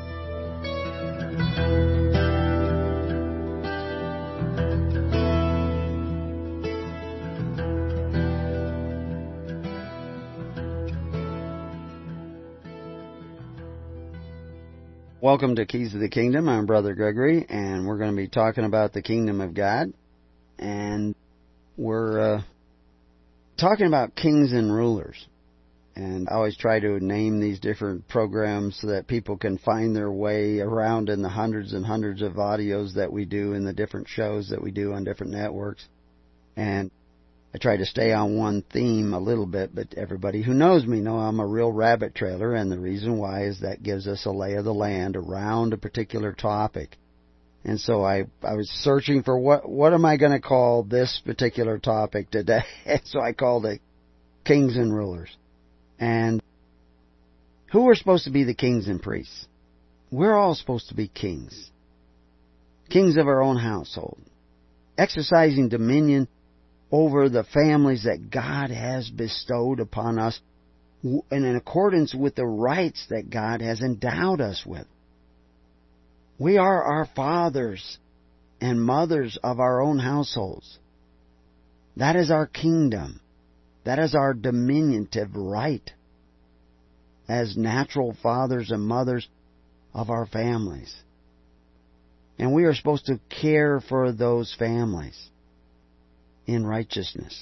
Welcome to Keys of the Kingdom. I'm Brother Gregory, and we're going to be talking about the Kingdom of God. And we're uh, talking about kings and rulers. And I always try to name these different programs so that people can find their way around in the hundreds and hundreds of audios that we do in the different shows that we do on different networks. And I try to stay on one theme a little bit, but everybody who knows me know I'm a real rabbit trailer, and the reason why is that gives us a lay of the land around a particular topic. And so I, I was searching for what, what am I going to call this particular topic today? So I called it Kings and Rulers. And who are supposed to be the kings and priests? We're all supposed to be kings. Kings of our own household. Exercising dominion over the families that God has bestowed upon us and in accordance with the rights that God has endowed us with. We are our fathers and mothers of our own households. That is our kingdom. That is our diminutive right as natural fathers and mothers of our families. And we are supposed to care for those families in righteousness.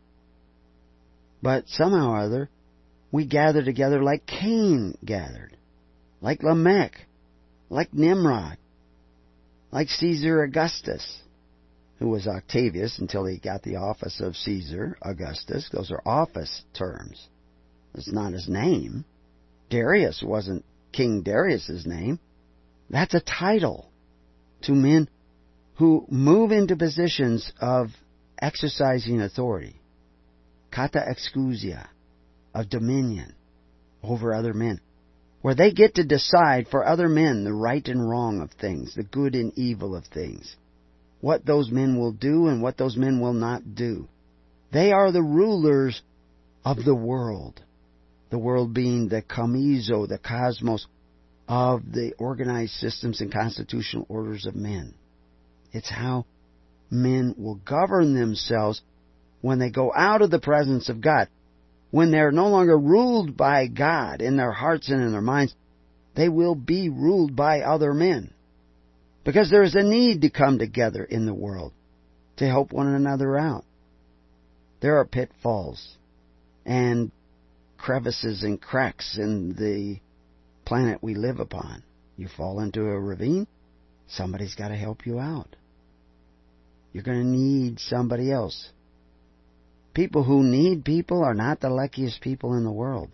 But somehow or other, we gather together like Cain gathered, like Lamech, like Nimrod, like Caesar Augustus, who was Octavius until he got the office of Caesar Augustus. Those are office terms. It's not his name. Darius wasn't King Darius's name. That's a title to men who move into positions of exercising authority, kata exousia, of dominion over other men, where they get to decide for other men the right and wrong of things, the good and evil of things, what those men will do and what those men will not do. They are the rulers of the world, the world being the kamizo, the cosmos of the organized systems and constitutional orders of men. It's how men will govern themselves when they go out of the presence of God. When they're no longer ruled by God in their hearts and in their minds, they will be ruled by other men. Because there is a need to come together in the world to help one another out. There are pitfalls and crevices and cracks in the planet we live upon. You fall into a ravine, somebody's got to help you out. You're going to need somebody else. People who need people are not the luckiest people in the world.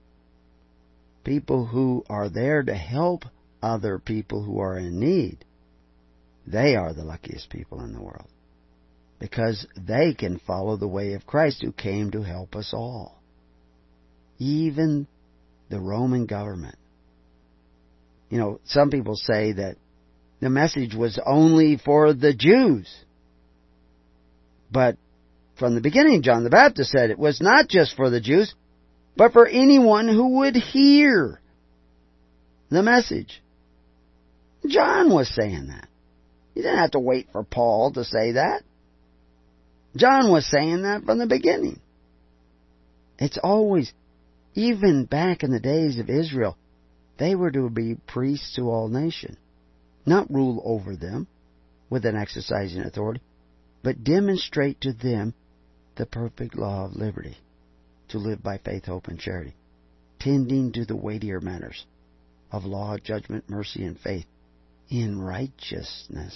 People who are there to help other people who are in need, they are the luckiest people in the world. Because they can follow the way of Christ, who came to help us all. Even the Roman government. You know, some people say that the message was only for the Jews. But from the beginning, John the Baptist said it was not just for the Jews, but for anyone who would hear the message. John was saying that. You didn't have to wait for Paul to say that. John was saying that from the beginning. It's always, even back in the days of Israel, they were to be priests to all nations, not rule over them with an exercising authority, but demonstrate to them the perfect law of liberty, to live by faith, hope, and charity, tending to the weightier matters of law, judgment, mercy, and faith in righteousness.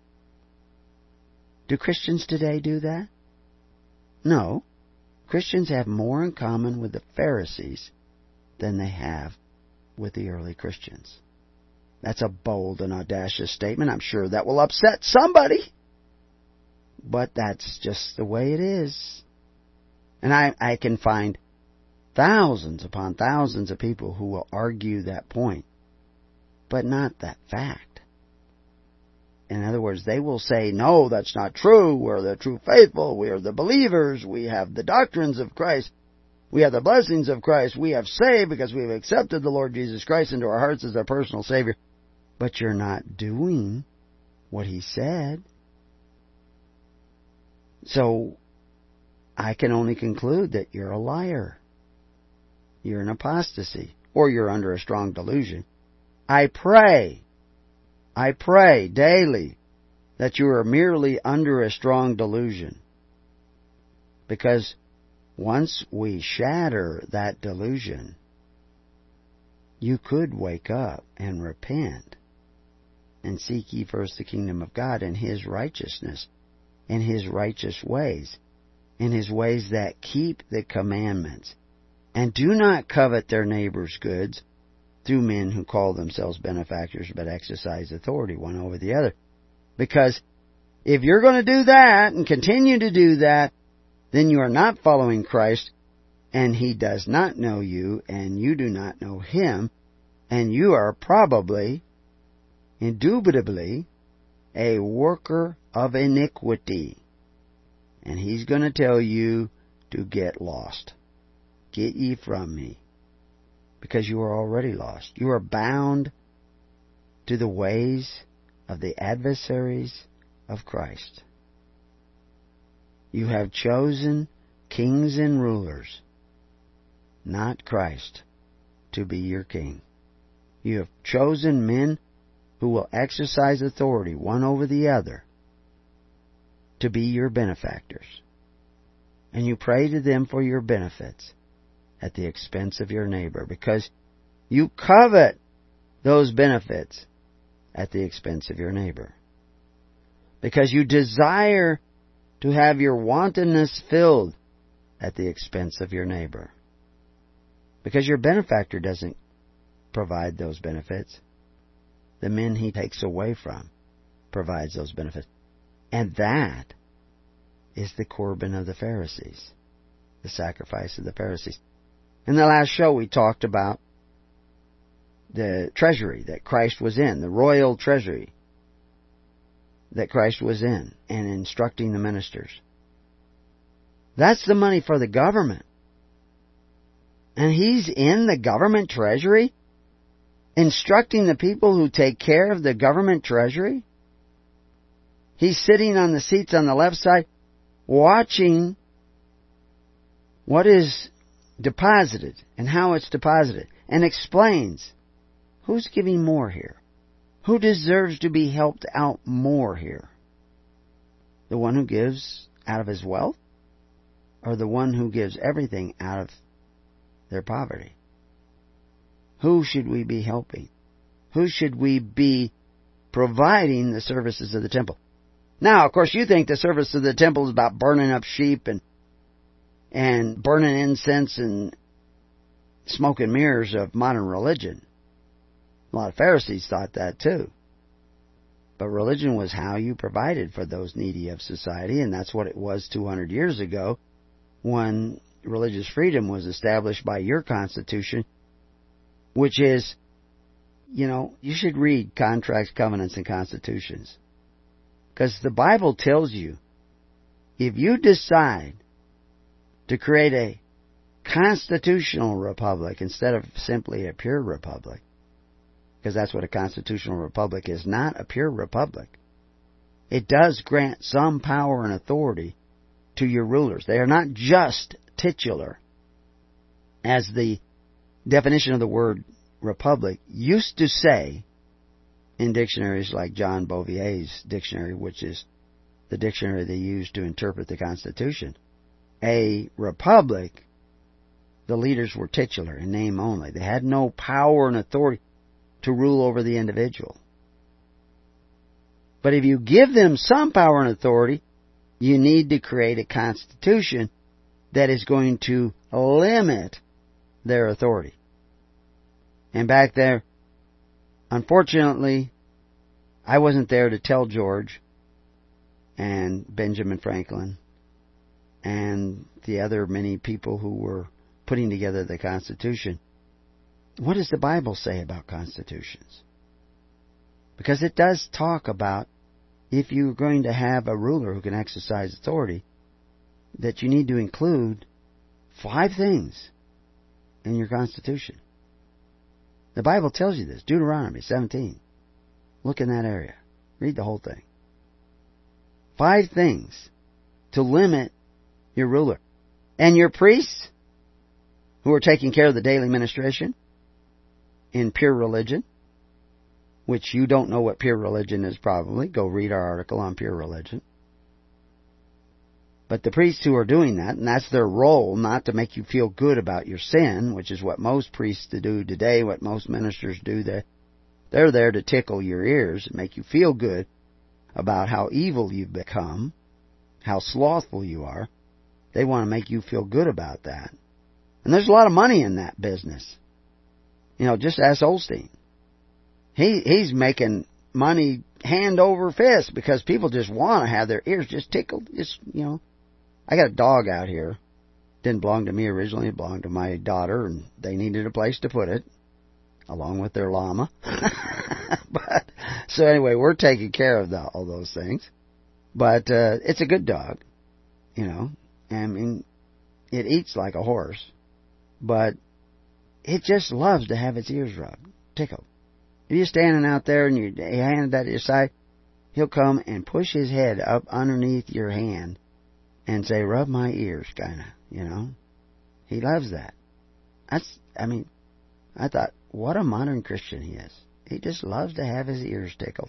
Do Christians today do that? No. Christians have more in common with the Pharisees than they have with the early Christians. That's a bold and audacious statement. I'm sure that will upset somebody. But that's just the way it is. And I, I can find thousands upon thousands of people who will argue that point, but not that fact. In other words, they will say, no, that's not true. We're the true faithful. We are the believers. We have the doctrines of Christ. We have the blessings of Christ. We have saved because we have accepted the Lord Jesus Christ into our hearts as our personal Savior. But you're not doing what He said. So, I can only conclude that you're a liar. You're in apostasy. Or you're under a strong delusion. I pray, I pray daily that you are merely under a strong delusion. Because once we shatter that delusion, you could wake up and repent and seek ye first the kingdom of God and His righteousness and His righteous ways and His ways that keep the commandments, and do not covet their neighbor's goods through men who call themselves benefactors but exercise authority one over the other. Because if you're going to do that and continue to do that, then you are not following Christ, and He does not know you, and you do not know Him, and you are probably, indubitably, a worker of iniquity. And He's going to tell you to get lost. Get ye from me. Because you are already lost. You are bound to the ways of the adversaries of Christ. You have chosen kings and rulers, not Christ, to be your king. You have chosen men who will exercise authority one over the other to be your benefactors. And you pray to them for your benefits at the expense of your neighbor, because you covet those benefits at the expense of your neighbor. Because you desire to have your wantonness filled at the expense of your neighbor. Because your benefactor doesn't provide those benefits. The men he takes away from provides those benefits. And that is the Corban of the Pharisees, the sacrifice of the Pharisees. In the last show we talked about the treasury that Christ was in, the royal treasury that Christ was in, and instructing the ministers. That's the money for the government. And He's in the government treasury, instructing the people who take care of the government treasury. He's sitting on the seats on the left side, watching what is deposited and how it's deposited, and explains who's giving more here. Who deserves to be helped out more here? The one who gives out of his wealth, or the one who gives everything out of their poverty? Who should we be helping? Who should we be providing the services of the temple? Now, of course, you think the service of the temple is about burning up sheep and and burning incense and smoke and mirrors of modern religion. A lot of Pharisees thought that too. But religion was how you provided for those needy of society, and that's what it was two hundred years ago when religious freedom was established by your Constitution, which is, you know, you should read contracts, covenants, and constitutions. Because the Bible tells you, if you decide to create a constitutional republic instead of simply a pure republic. Because that's what a constitutional republic is, not a pure republic. It does grant some power and authority to your rulers. They are not just titular, as the definition of the word republic used to say in dictionaries like John Bouvier's dictionary, which is the dictionary they used to interpret the Constitution. A republic, the leaders were titular in name only. They had no power and authority to rule over the individual. But if you give them some power and authority, you need to create a constitution that is going to limit their authority. And back there, unfortunately, I wasn't there to tell George and Benjamin Franklin and the other many people who were putting together the Constitution, what does the Bible say about constitutions? Because it does talk about, if you're going to have a ruler who can exercise authority, that you need to include five things in your Constitution. The Bible tells you this. Deuteronomy seventeen. Look in that area. Read the whole thing. Five things to limit your ruler. And your priests, who are taking care of the daily ministration in pure religion, which you don't know what pure religion is probably. Go read our article on pure religion. But the priests who are doing that, and that's their role, not to make you feel good about your sin, which is what most priests do today, what most ministers do. They're, they're there to tickle your ears and make you feel good about how evil you've become, how slothful you are. They want to make you feel good about that. And there's a lot of money in that business. You know, just ask Osteen. He he's making money hand over fist because people just want to have their ears just tickled. Just, you know, I got a dog out here. Didn't belong to me originally. It belonged to my daughter, and they needed a place to put it, along with their llama. But so anyway, we're taking care of the, all those things. But uh, it's a good dog, you know. I mean, it eats like a horse, but it just loves to have its ears rubbed, tickled. If you're standing out there and you hand that at your side, he'll come and push his head up underneath your hand and say, rub my ears, kind of, you know. He loves that. That's, I mean, I thought, what a modern Christian he is. He just loves to have his ears tickled.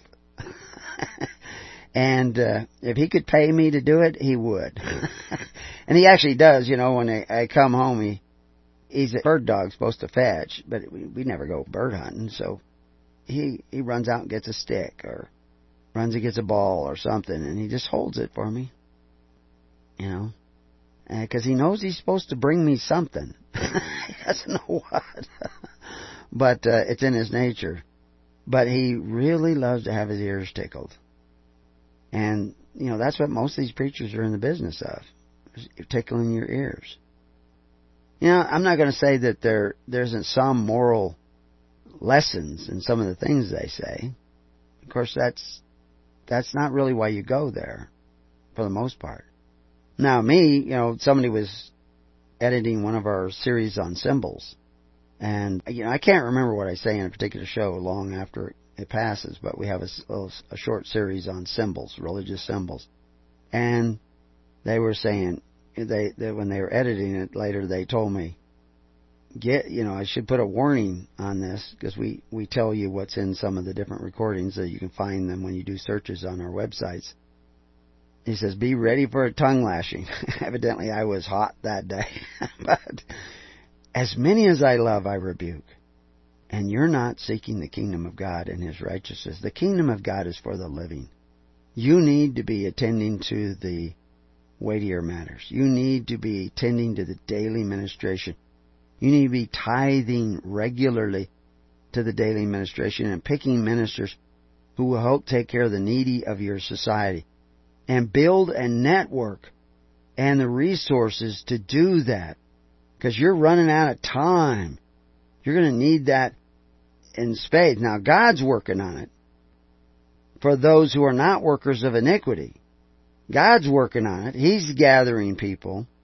And uh, if he could pay me to do it, he would. And he actually does, you know, when I, I come home, he he's a bird dog supposed to fetch, but we, we never go bird hunting, so he he runs out and gets a stick, or runs and gets a ball or something, and he just holds it for me, you know, because he knows he's supposed to bring me something. He doesn't know what, but uh, it's in his nature. But he really loves to have his ears tickled, and you know that's what most of these preachers are in the business of, is tickling your ears. You know, I'm not going to say that there there isn't some moral lessons in some of the things they say. Of course, that's that's not really why you go there, for the most part. Now, me, you know, somebody was editing one of our series on symbols, and you know, I can't remember what I say in a particular show long after it passes, but we have a, a short series on symbols, religious symbols, and they were saying, they, they when they were editing it later, they told me, get, you know, I should put a warning on this, because we, we tell you what's in some of the different recordings, so you can find them when you do searches on our websites. He says, be ready for a tongue lashing. Evidently I was hot that day. But as many as I love, I rebuke. And you're not seeking the kingdom of God and His righteousness. The kingdom of God is for the living. You need to be attending to the weightier matters. You need to be attending to the daily ministration. You need to be tithing regularly to the daily ministration and picking ministers who will help take care of the needy of your society. And build a network and the resources to do that. Because you're running out of time. You're going to need that in spades. Now, God's working on it for those who are not workers of iniquity. God's working on it. He's gathering people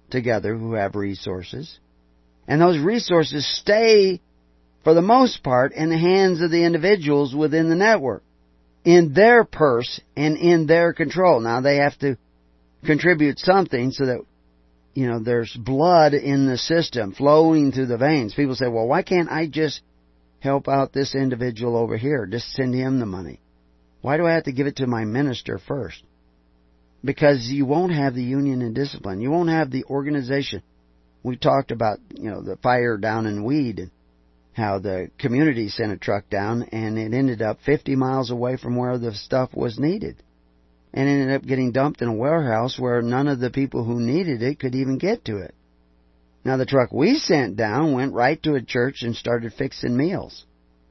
together who have resources. And those resources stay, for the most part, in the hands of the individuals within the network, in their purse and in their control. Now, they have to contribute something so that, you know, there's blood in the system flowing through the veins. People say, well, why can't I just help out this individual over here? Just send him the money. Why do I have to give it to my minister first? Because you won't have the union and discipline. You won't have the organization. We talked about, you know, the fire down in Weed and how the community sent a truck down and it ended up fifty miles away from where the stuff was needed. And ended up getting dumped in a warehouse where none of the people who needed it could even get to it. Now, the truck we sent down went right to a church and started fixing meals.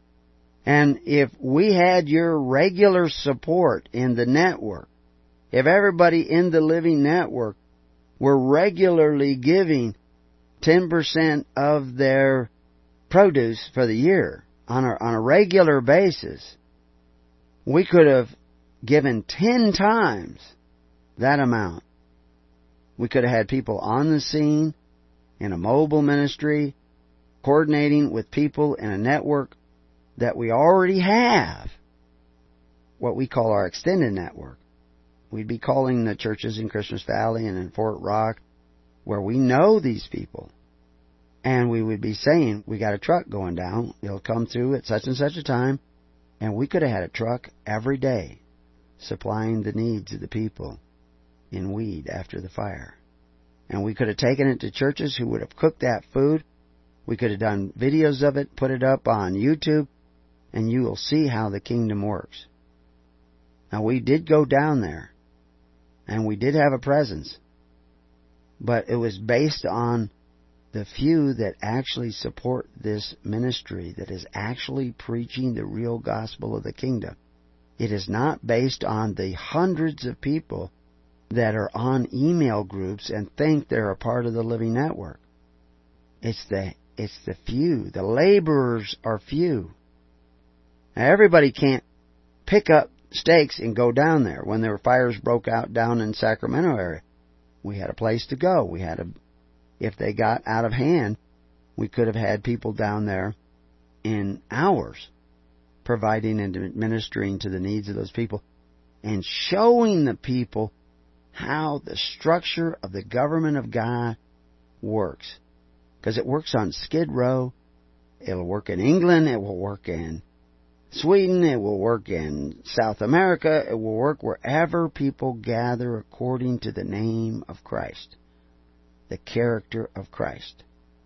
And if we had your regular support in the network, if everybody in the Living Network were regularly giving ten percent of their produce for the year on a, on a regular basis, we could have given ten times that amount. We could have had people on the scene in a mobile ministry, coordinating with people in a network that we already have, what we call our extended network. We'd be calling the churches in Christmas Valley and in Fort Rock where we know these people. And we would be saying, we got a truck going down. It'll come through at such and such a time. And we could have had a truck every day supplying the needs of the people in Weed after the fire. And we could have taken it to churches who would have cooked that food. We could have done videos of it, put it up on YouTube, and you will see how the kingdom works. Now, we did go down there, and we did have a presence, but it was based on the few that actually support this ministry, that is actually preaching the real gospel of the kingdom. It is not based on the hundreds of people that are on email groups and think they're a part of the Living Network. It's the it's the few. The laborers are few. Now, everybody can't pick up stakes and go down there. When there were fires broke out down in Sacramento area, we had a place to go. We had a, if they got out of hand, we could have had people down there in hours providing and administering to the needs of those people and showing the people how the structure of the government of God works. Because it works on Skid Row, it'll work in England, it will work in Sweden, it will work in South America, it will work wherever people gather according to the name of Christ, the character of Christ.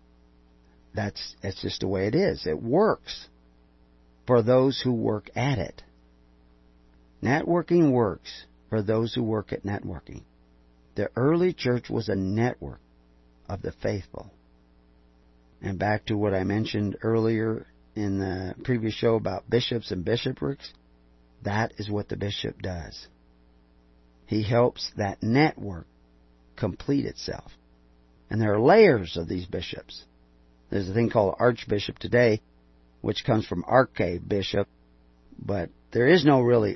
That's, that's just the way it is. It works for those who work at it. Networking works for those who work at networking. The early church was a network of the faithful. And back to what I mentioned earlier in the previous show about bishops and bishoprics, that is what the bishop does. He helps that network complete itself. And there are layers of these bishops. There's a thing called archbishop today, which comes from archbishop, but there is no really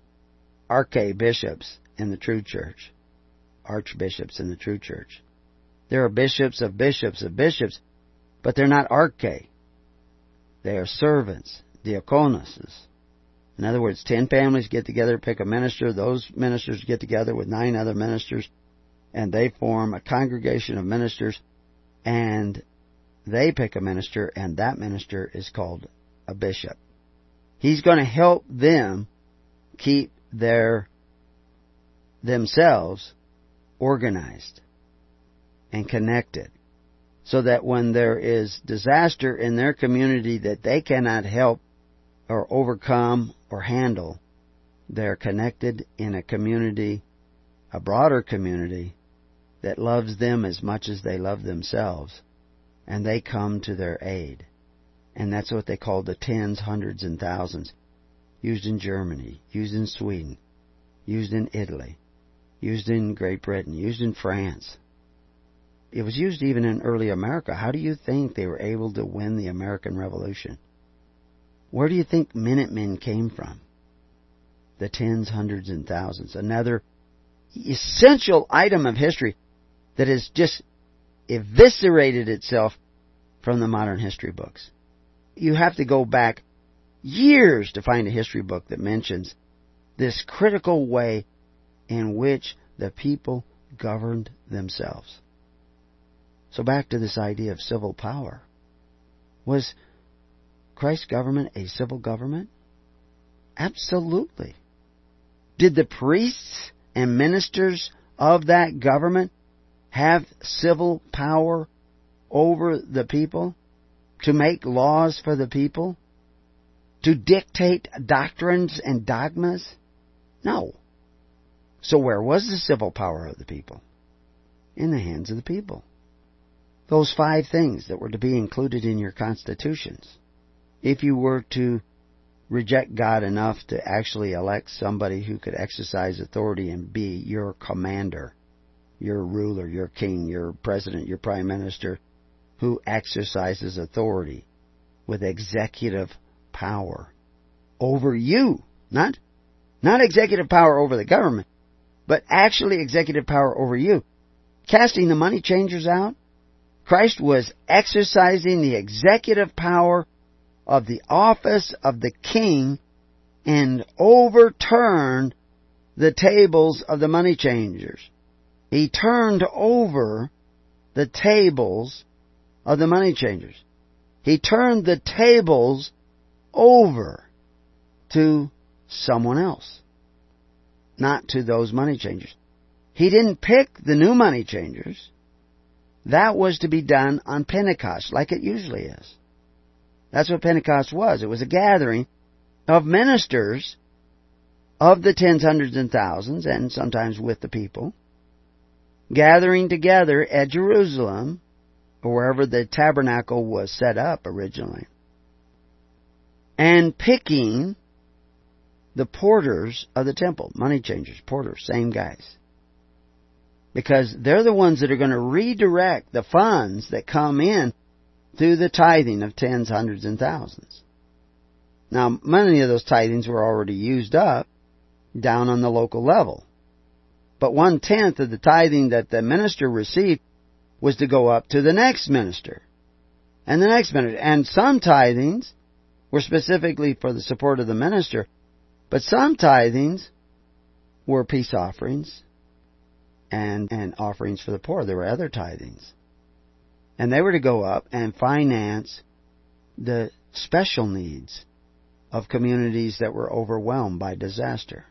archbishops in the true church, archbishops in the true church. There are bishops of bishops of bishops, but they're not arche. They are servants, diakonuses. In other words, ten families get together, pick a minister. Those ministers get together with nine other ministers, and they form a congregation of ministers, and they pick a minister, and that minister is called a bishop. He's going to help them keep their themselves organized and connected, so that when there is disaster in their community that they cannot help or overcome or handle, they're connected in a community, a broader community, that loves them as much as they love themselves, and they come to their aid. And that's what they call the tens, hundreds, and thousands, used in Germany, used in Sweden, used in Italy, used in Great Britain, used in France. It was used even in early America. How do you think they were able to win the American Revolution? Where do you think Minutemen came from? The tens, hundreds, and thousands. Another essential item of history that is just eviscerated itself from the modern history books. You have to go back years to find a history book that mentions this critical way in which the people governed themselves. So back to this idea of civil power. Was Christ's government a civil government? Absolutely. Did the priests and ministers of that government have civil power over the people? To make laws for the people? To dictate doctrines and dogmas? No. So where was the civil power of the people? In the hands of the people. Those five things that were to be included in your constitutions. If you were to reject God enough to actually elect somebody who could exercise authority and be your commander, your ruler, your king, your president, your prime minister, who exercises authority with executive power over you. Not, not executive power over the government, but actually executive power over you. Casting the money changers out, Christ was exercising the executive power of the office of the king and overturned the tables of the money changers. He turned over the tables of the money changers. He turned the tables over to someone else, not to those money changers. He didn't pick the new money changers. That was to be done on Pentecost, like it usually is. That's what Pentecost was. It was a gathering of ministers of the tens, hundreds, and thousands, and sometimes with the people, gathering together at Jerusalem, or wherever the tabernacle was set up originally, and picking the porters of the temple, money changers, porters, same guys. Because they're the ones that are going to redirect the funds that come in through the tithing of tens, hundreds, and thousands. Now, many of those tithings were already used up down on the local level. But one-tenth of the tithing that the minister received was to go up to the next minister. And the next minister. And some tithings were specifically for the support of the minister. But some tithings were peace offerings and, and offerings for the poor. There were other tithings. And they were to go up and finance the special needs of communities that were overwhelmed by disaster.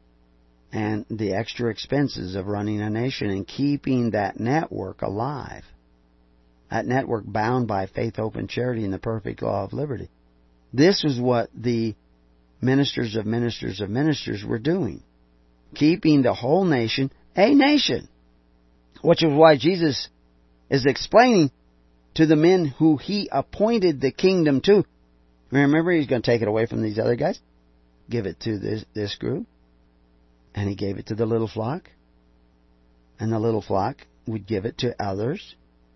And the extra expenses of running a nation and keeping that network alive. That network bound by faith, hope, and charity and the perfect law of liberty. This was what the ministers of ministers of ministers were doing. Keeping the whole nation a nation. Which is why Jesus is explaining to the men who He appointed the kingdom to. Remember, He's going to take it away from these other guys. Give it to this, this group. And He gave it to the little flock. And the little flock would give it to others.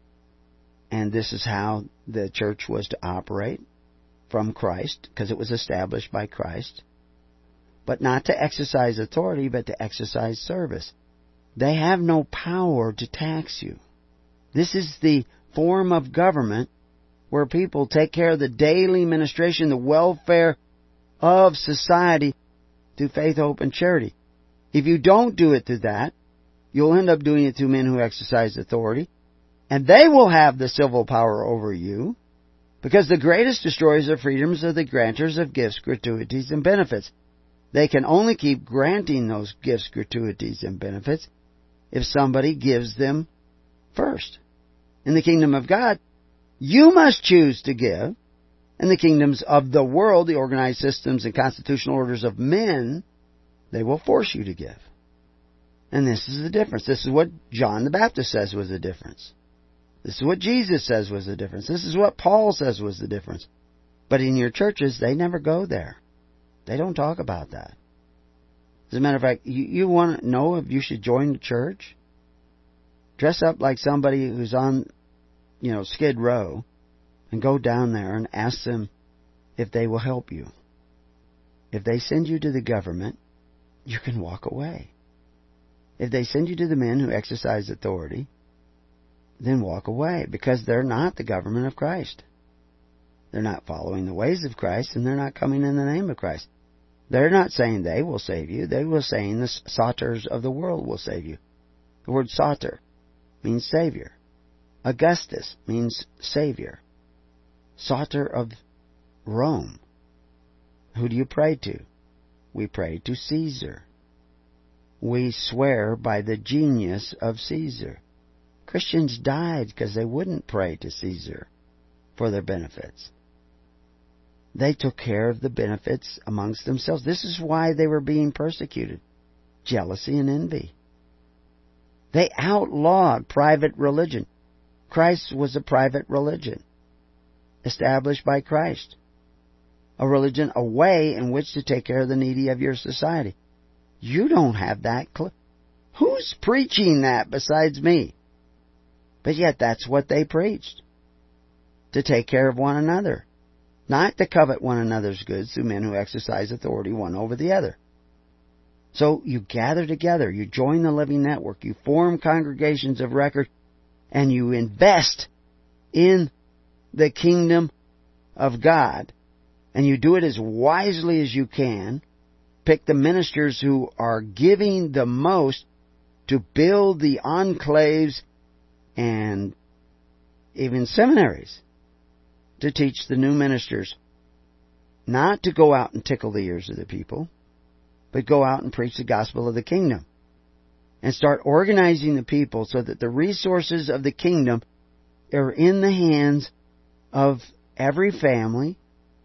And this is how the church was to operate from Christ, because it was established by Christ. But not to exercise authority, but to exercise service. They have no power to tax you. This is the form of government where people take care of the daily ministration, the welfare of society through faith, hope, and charity. If you don't do it through that, you'll end up doing it through men who exercise authority, and they will have the civil power over you, because the greatest destroyers of freedoms are the grantors of gifts, gratuities, and benefits. They can only keep granting those gifts, gratuities, and benefits if somebody gives them first. In the kingdom of God, you must choose to give. In the kingdoms of the world, the organized systems and constitutional orders of men, they will force you to give. And this is the difference. This is what John the Baptist says was the difference. This is what Jesus says was the difference. This is what Paul says was the difference. But in your churches, they never go there. They don't talk about that. As a matter of fact, you, you want to know if you should join the church? Dress up like somebody who's on, you know, Skid Row, and go down there and ask them if they will help you. If they send you to the government, you can walk away. If they send you to the men who exercise authority, then walk away, because they're not the government of Christ. They're not following the ways of Christ, and they're not coming in the name of Christ. They're not saying they will save you. They will saying the satyrs of the world will save you. The word satyr means savior. Augustus means savior. Satyr of Rome. Who do you pray to? We pray to Caesar. We swear by the genius of Caesar. Christians died because they wouldn't pray to Caesar for their benefits. They took care of the benefits amongst themselves. This is why they were being persecuted. Jealousy and envy. They outlawed private religion. Christ was a private religion, established by Christ. A religion, a way in which to take care of the needy of your society. You don't have that clue. Who's preaching that besides me? But yet that's what they preached. To take care of one another. Not to covet one another's goods through men who exercise authority one over the other. So you gather together, you join the living network, you form congregations of record, and you invest in the kingdom of God. And you do it as wisely as you can. Pick the ministers who are giving the most to build the enclaves and even seminaries to teach the new ministers not to go out and tickle the ears of the people, but go out and preach the gospel of the kingdom. And start organizing the people so that the resources of the kingdom are in the hands of every family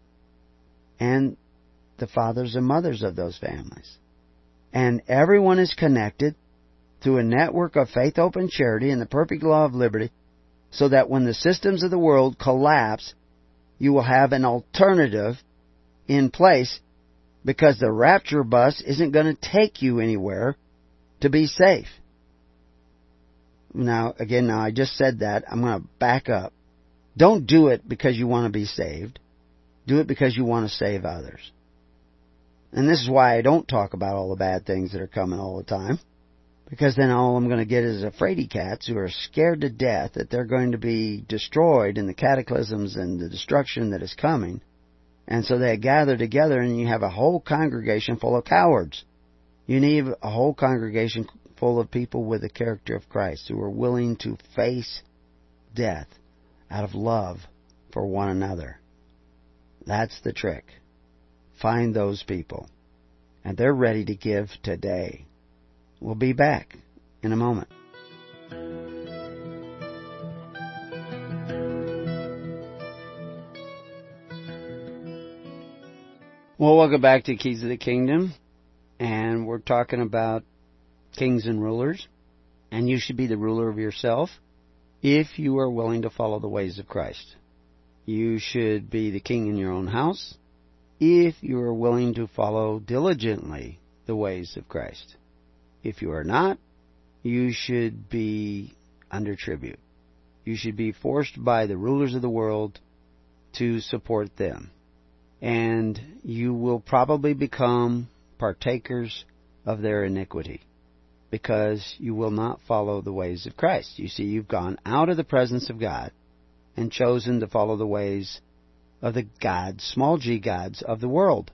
and the fathers and mothers of those families. And everyone is connected through a network of faith, hope, and charity and the perfect law of liberty, so that when the systems of the world collapse, you will have an alternative in place, because the rapture bus isn't going to take you anywhere to be safe. Now, again, now I just said that. I'm going to back up. Don't do it because you want to be saved. Do it because you want to save others. And this is why I don't talk about all the bad things that are coming all the time. Because then all I'm going to get is a fraidy cats who are scared to death that they're going to be destroyed in the cataclysms and the destruction that is coming. And so they gather together and you have a whole congregation full of cowards. You need a whole congregation full of people with the character of Christ who are willing to face death out of love for one another. That's the trick. Find those people. And they're ready to give today. We'll be back in a moment. Well, welcome back to Keys of the Kingdom. And we're talking about kings and rulers. And you should be the ruler of yourself if you are willing to follow the ways of Christ. You should be the king in your own house if you are willing to follow diligently the ways of Christ. If you are not, you should be under tribute. You should be forced by the rulers of the world to support them. And you will probably become partakers of their iniquity, because you will not follow the ways of Christ. You see, you've gone out of the presence of God and chosen to follow the ways of the gods, small g gods of the world.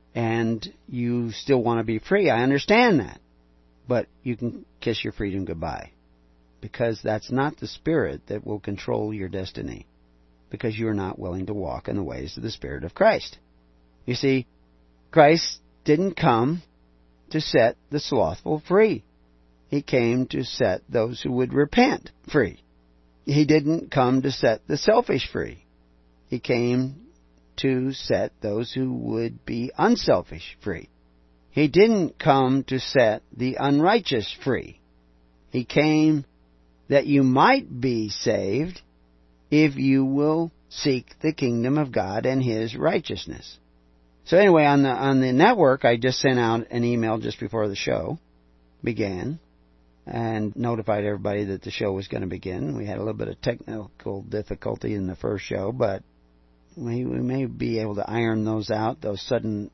And you still want to be free. I understand that. But you can kiss your freedom goodbye, because that's not the Spirit that will control your destiny, because you are not willing to walk in the ways of the Spirit of Christ. You see, Christ didn't come to set the slothful free. He came to set those who would repent free. He didn't come to set the selfish free. He came to set those who would be unselfish free. He didn't come to set the unrighteous free. He came that you might be saved if you will seek the kingdom of God and His righteousness. So anyway, on the on the network, I just sent out an email just before the show began and notified everybody that the show was going to begin. We had a little bit of technical difficulty in the first show, but we, we may be able to iron those out, those sudden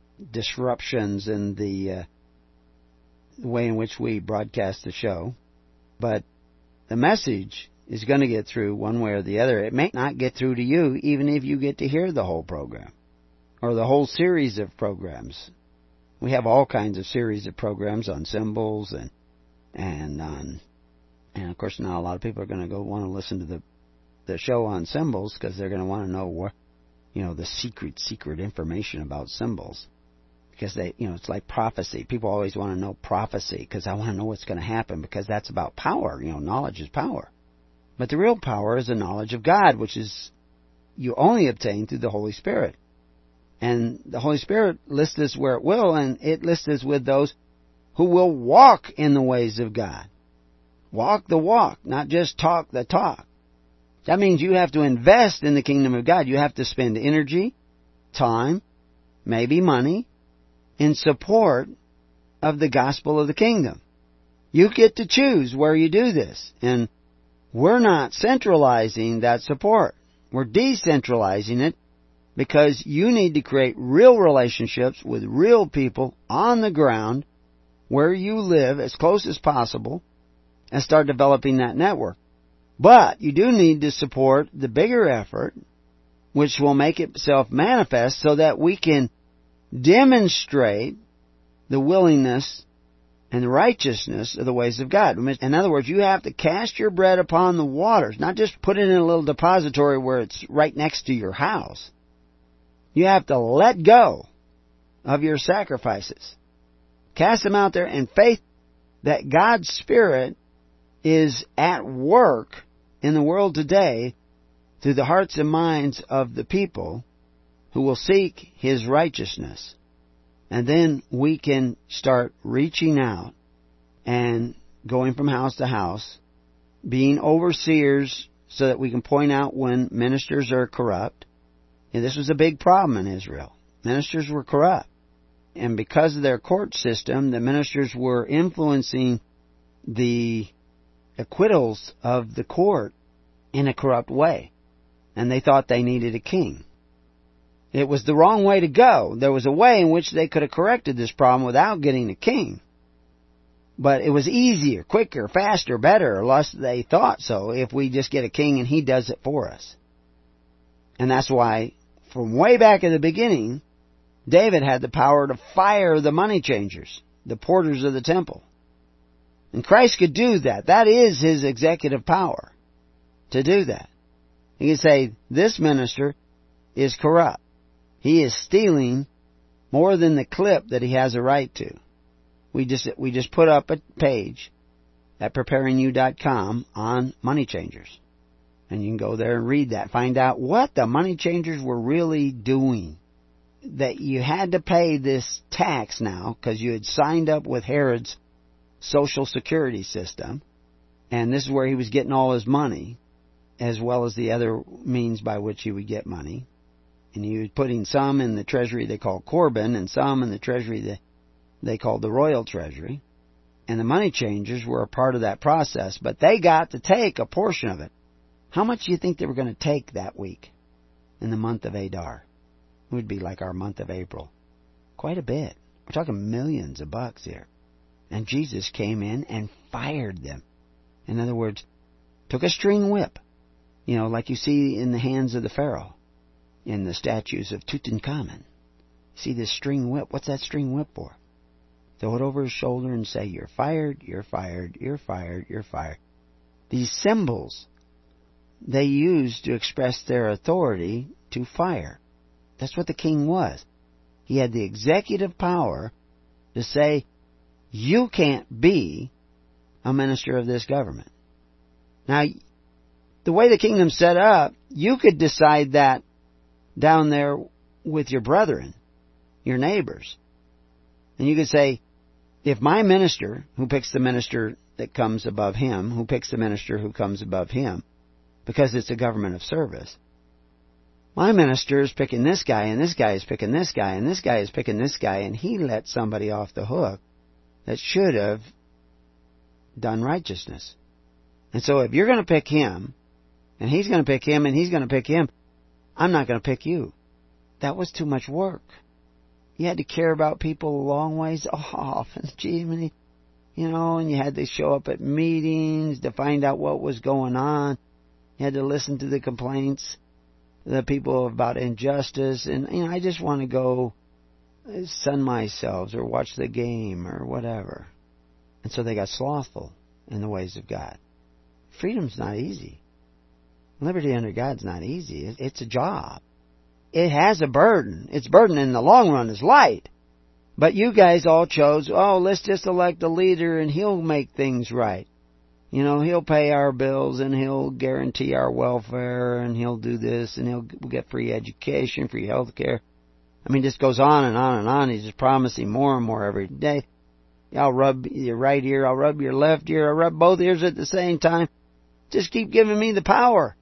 disruptions in the, uh, the way in which we broadcast the show. But the message is going to get through one way or the other. It may not get through to you even if you get to hear the whole program or the whole series of programs. We have all kinds of series of programs on symbols and and on and of course now a lot of people are going to go want to listen to the the show on symbols because they're going to want to know what, you know, the secret secret information about symbols. Because they, you know, it's like prophecy. People always want to know prophecy because I want to know what's going to happen because that's about power. You know, knowledge is power. But the real power is the knowledge of God, which is you only obtain through the Holy Spirit. And the Holy Spirit lists us where it will, and it lists us with those who will walk in the ways of God. Walk the walk, not just talk the talk. That means you have to invest in the kingdom of God. You have to spend energy, time, maybe money, in support of the gospel of the kingdom. You get to choose where you do this. And we're not centralizing that support. We're decentralizing it because you need to create real relationships with real people on the ground where you live as close as possible and start developing that network. But you do need to support the bigger effort, which will make itself manifest so that we can demonstrate the willingness and the righteousness of the ways of God. In other words, you have to cast your bread upon the waters, not just put it in a little depository where it's right next to your house. You have to let go of your sacrifices. Cast them out there in faith that God's Spirit is at work in the world today through the hearts and minds of the people who will seek His righteousness. And then we can start reaching out and going from house to house, being overseers so that we can point out when ministers are corrupt. And this was a big problem in Israel. Ministers were corrupt. And because of their court system, the ministers were influencing the acquittals of the court in a corrupt way. And they thought they needed a king. It was the wrong way to go. There was a way in which they could have corrected this problem without getting a king. But it was easier, quicker, faster, better, unless they thought so, if we just get a king and he does it for us. And that's why, from way back at the beginning, David had the power to fire the money changers, the porters of the temple. And Christ could do that. That is His executive power, to do that. He could say, this minister is corrupt. He is stealing more than the clip that he has a right to. We just we just put up a page at preparing you dot com on money changers. And you can go there and read that. Find out what the money changers were really doing. That you had to pay this tax now because you had signed up with Herod's social security system. And this is where he was getting all his money, as well as the other means by which he would get money. And he was putting some in the treasury they called Corban and some in the treasury that they called the royal treasury. And the money changers were a part of that process, but they got to take a portion of it. How much do you think they were going to take that week in the month of Adar? It would be like our month of April. Quite a bit. We're talking millions of bucks here. And Jesus came in and fired them. In other words, took a string whip, you know, like you see in the hands of the Pharaoh. In the statues of Tutankhamun. See this string whip? What's that string whip for? Throw it over his shoulder and say, you're fired, you're fired, you're fired, you're fired. These symbols they used to express their authority to fire. That's what the king was. He had the executive power to say, you can't be a minister of this government. Now, the way the kingdom's set up, you could decide that down there with your brethren, your neighbors. And you could say, if my minister, who picks the minister that comes above him, who picks the minister who comes above him, because it's a government of service, my minister is picking this guy, and this guy is picking this guy, and this guy is picking this guy, and he let somebody off the hook that should have done righteousness. And so if you're going to pick him, and he's going to pick him, and he's going to pick him, I'm not going to pick you. That was too much work. You had to care about people a long ways off. And gee, You know, and you had to show up at meetings to find out what was going on. You had to listen to the complaints of the people about injustice. And, you know, I just want to go sun myself or watch the game or whatever. And so they got slothful in the ways of God. Freedom's not easy. Liberty under God's not easy. It's a job. It has a burden. Its burden in the long run is light. But you guys all chose, oh, let's just elect a leader and he'll make things right. You know, he'll pay our bills and he'll guarantee our welfare and he'll do this and he'll get free education, free health care. I mean, this goes on and on and on. He's just promising more and more every day. I'll rub your right ear, I'll rub your left ear, I'll rub both ears at the same time. Just keep giving me the power.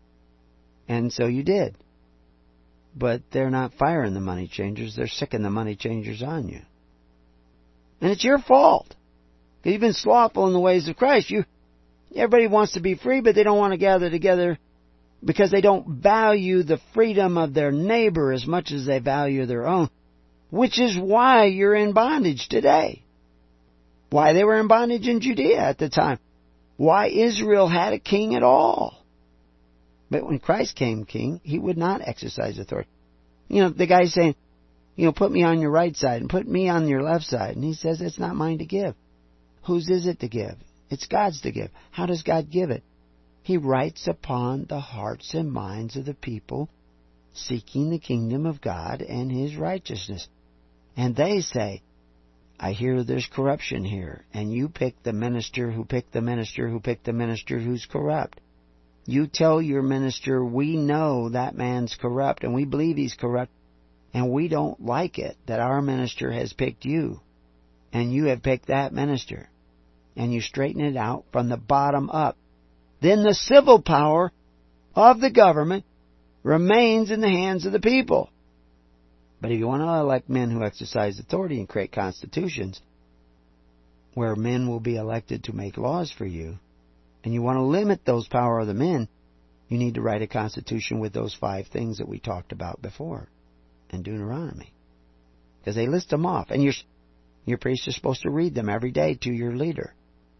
And so you did. But they're not firing the money changers. They're sicking the money changers on you. And it's your fault. You've been slothful in the ways of Christ. You, everybody wants to be free, but they don't want to gather together because they don't value the freedom of their neighbor as much as they value their own. Which is why you're in bondage today. Why they were in bondage in Judea at the time. Why Israel had a king at all. But when Christ came king, He would not exercise authority. You know, the guy's saying, you know, put me on your right side and put me on your left side. And He says, it's not mine to give. Whose is it to give? It's God's to give. How does God give it? He writes upon the hearts and minds of the people seeking the kingdom of God and His righteousness. And they say, I hear there's corruption here. And you pick the minister who picked the minister who picked the minister who's corrupt. You tell your minister, we know that man's corrupt and we believe he's corrupt and we don't like it that our minister has picked you and you have picked that minister. And you straighten it out from the bottom up. Then the civil power of the government remains in the hands of the people. But if you want to elect men who exercise authority and create constitutions where men will be elected to make laws for you, and you want to limit those power of the men, you need to write a constitution with those five things that we talked about before in Deuteronomy. Because they list them off. And your, your priest is supposed to read them every day to your leader.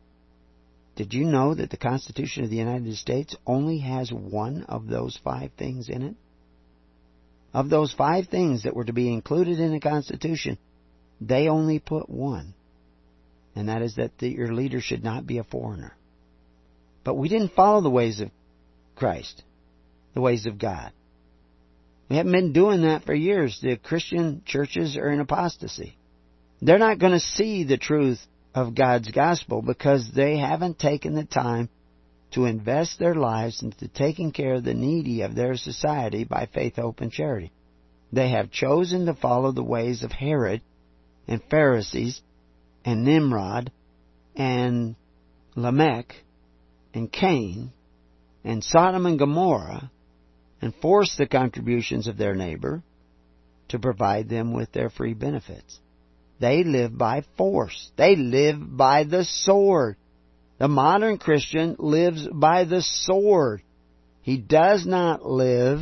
Did you know that the Constitution of the United States only has one of those five things in it? Of those five things that were to be included in the Constitution, they only put one. And that is that the, your leader should not be a foreigner. But we didn't follow the ways of Christ, the ways of God. We haven't been doing that for years. The Christian churches are in apostasy. They're not going to see the truth of God's gospel because they haven't taken the time to invest their lives into taking care of the needy of their society by faith, hope, and charity. They have chosen to follow the ways of Herod and Pharisees and Nimrod and Lamech and Cain and Sodom and Gomorrah and force the contributions of their neighbor to provide them with their free benefits. They live by force. They live by the sword. The modern Christian lives by the sword. He does not live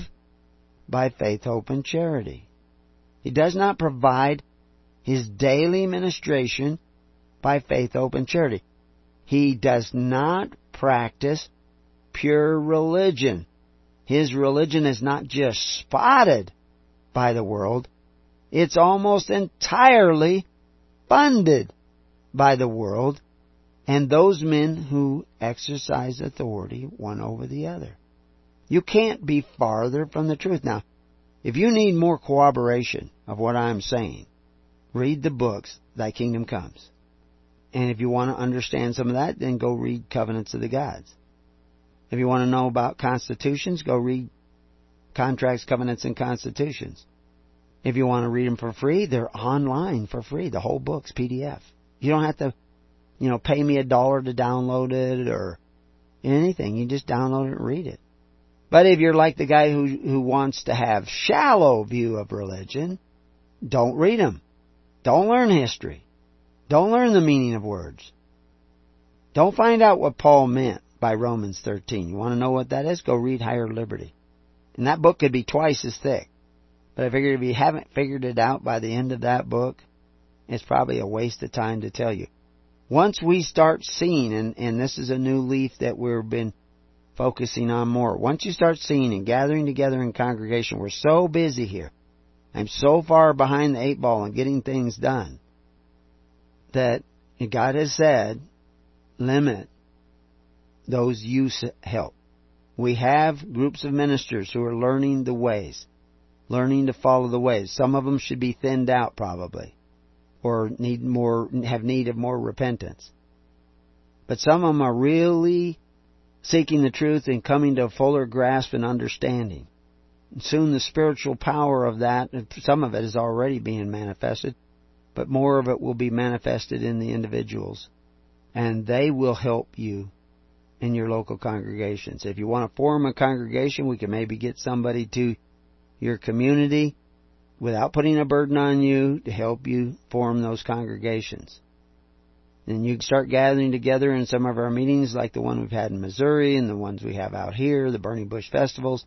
by faith, hope, and charity. He does not provide his daily ministration by faith, hope, and charity. He does not practice pure religion. His religion is not just spotted by the world. It's almost entirely funded by the world and those men who exercise authority one over the other. You can't be farther from the truth. Now, if you need more corroboration of what I'm saying, read the books, Thy Kingdom Comes. And if you want to understand some of that, then go read Covenants of the Gods. If you want to know about constitutions, go read Contracts, Covenants, and Constitutions. If you want to read them for free, they're online for free. The whole book's P D F. You don't have to, you know, pay me a dollar to download it or anything. You just download it and read it. But if you're like the guy who who wants to have shallow view of religion, don't read them. Don't learn history. Don't learn the meaning of words. Don't find out what Paul meant by Romans thirteen. You want to know what that is? Go read Higher Liberty. And that book could be twice as thick. But I figured if you haven't figured it out by the end of that book, it's probably a waste of time to tell you. Once we start seeing, and, and this is a new leaf that we've been focusing on more. Once you start seeing and gathering together in congregation, we're so busy here. I'm so far behind the eight ball and getting things done that God has said, limit those youth help. We have groups of ministers who are learning the ways, learning to follow the ways. Some of them should be thinned out probably, or need more, have need of more repentance. But some of them are really seeking the truth and coming to a fuller grasp and understanding. And soon the spiritual power of that, some of it is already being manifested, but more of it will be manifested in the individuals. And they will help you in your local congregations. If you want to form a congregation, we can maybe get somebody to your community without putting a burden on you to help you form those congregations. And you start gathering together in some of our meetings like the one we've had in Missouri and the ones we have out here, the Burning Bush Festivals,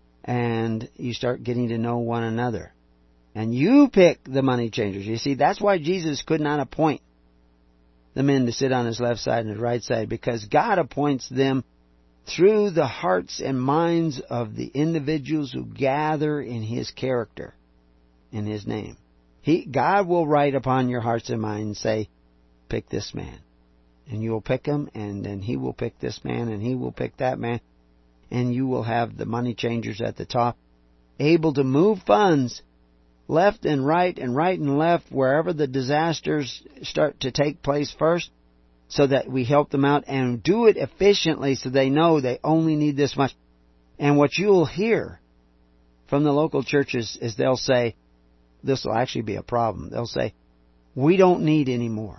and you start getting to know one another. And you pick the money changers. You see, that's why Jesus could not appoint the men to sit on His left side and His right side, because God appoints them through the hearts and minds of the individuals who gather in His character, in His name. He, God will write upon your hearts and minds and say, pick this man. And you will pick him, and then he will pick this man, and he will pick that man. And you will have the money changers at the top, able to move funds left and right and right and left wherever the disasters start to take place first, so that we help them out and do it efficiently so they know they only need this much. And what you'll hear from the local churches is they'll say, this will actually be a problem. They'll say, we don't need any more.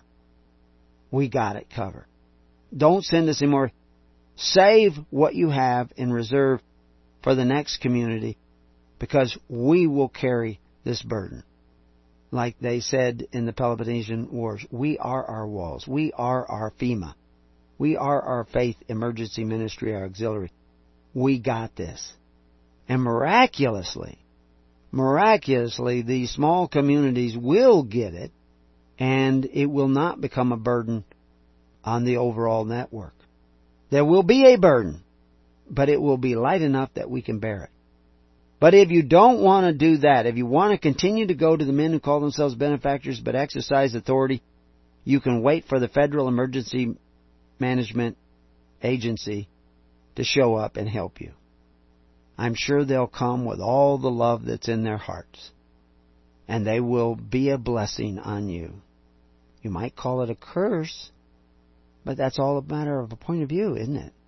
We got it covered. Don't send us any more. Save what you have in reserve for the next community, because we will carry this burden. Like they said in the Peloponnesian Wars, we are our walls. We are our FEMA. We are our faith emergency ministry, our auxiliary. We got this. And miraculously, miraculously, these small communities will get it, and it will not become a burden on the overall network. There will be a burden, but it will be light enough that we can bear it. But if you don't want to do that, if you want to continue to go to the men who call themselves benefactors but exercise authority, you can wait for the Federal Emergency Management Agency to show up and help you. I'm sure they'll come with all the love that's in their hearts, and they will be a blessing on you. You might call it a curse, but that's all a matter of a point of view, isn't it?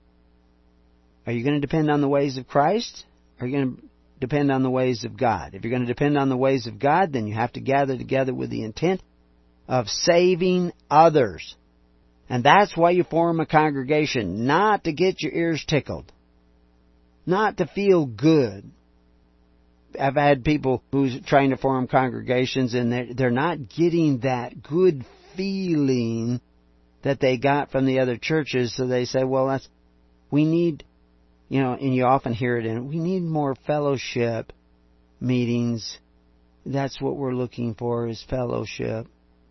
Are you going to depend on the ways of Christ? Or are you going to depend on the ways of God? If you're going to depend on the ways of God, then you have to gather together with the intent of saving others. And that's why you form a congregation, not to get your ears tickled, not to feel good. I've had people who's trying to form congregations and they're, they're not getting that good feeling that they got from the other churches, so they say, well, that's, we need, you know, and you often hear it in, we need more fellowship meetings. That's what we're looking for, is fellowship.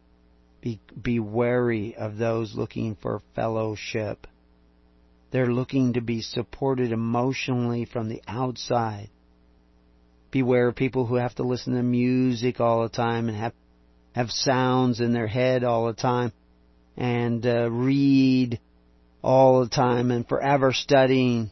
Be, be wary of those looking for fellowship. They're looking to be supported emotionally from the outside. Beware of people who have to listen to music all the time and have have sounds in their head all the time, and uh, read all the time and forever studying.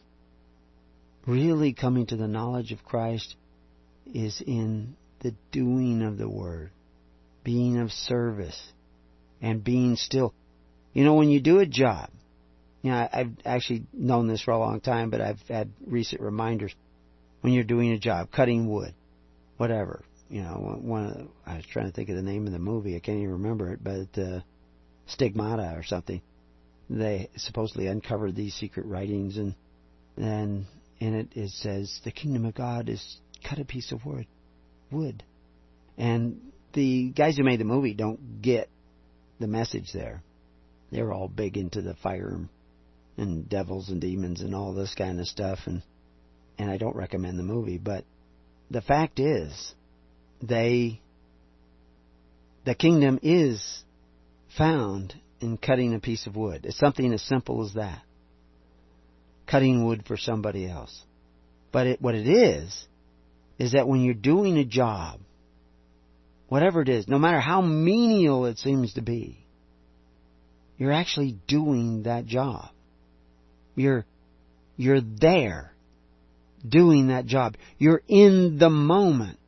Really coming to the knowledge of Christ is in the doing of the Word, being of service, and being still. You know, when you do a job, you know, I've actually known this for a long time, but I've had recent reminders. When you're doing a job, cutting wood, whatever, you know, one of the, I was trying to think of the name of the movie, I can't even remember it, but uh, Stigmata or something. They supposedly uncovered these secret writings, and and in it it says the kingdom of God is cut a piece of wood, wood, and the guys who made the movie don't get the message there. They're all big into the fire and, and devils and demons and all this kind of stuff, and and I don't recommend the movie, but the fact is, they, the kingdom is found in cutting a piece of wood. It's something as simple as that. Cutting wood for somebody else. But it, what it is, is that when you're doing a job, whatever it is, no matter how menial it seems to be, you're actually doing that job. You're, you're there doing that job. You're in the moment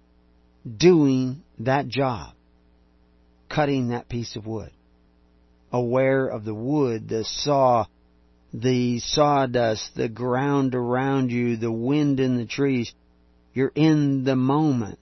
doing that job. Cutting that piece of wood. Aware of the wood, the saw, the sawdust, the ground around you, the wind in the trees. You're in the moment.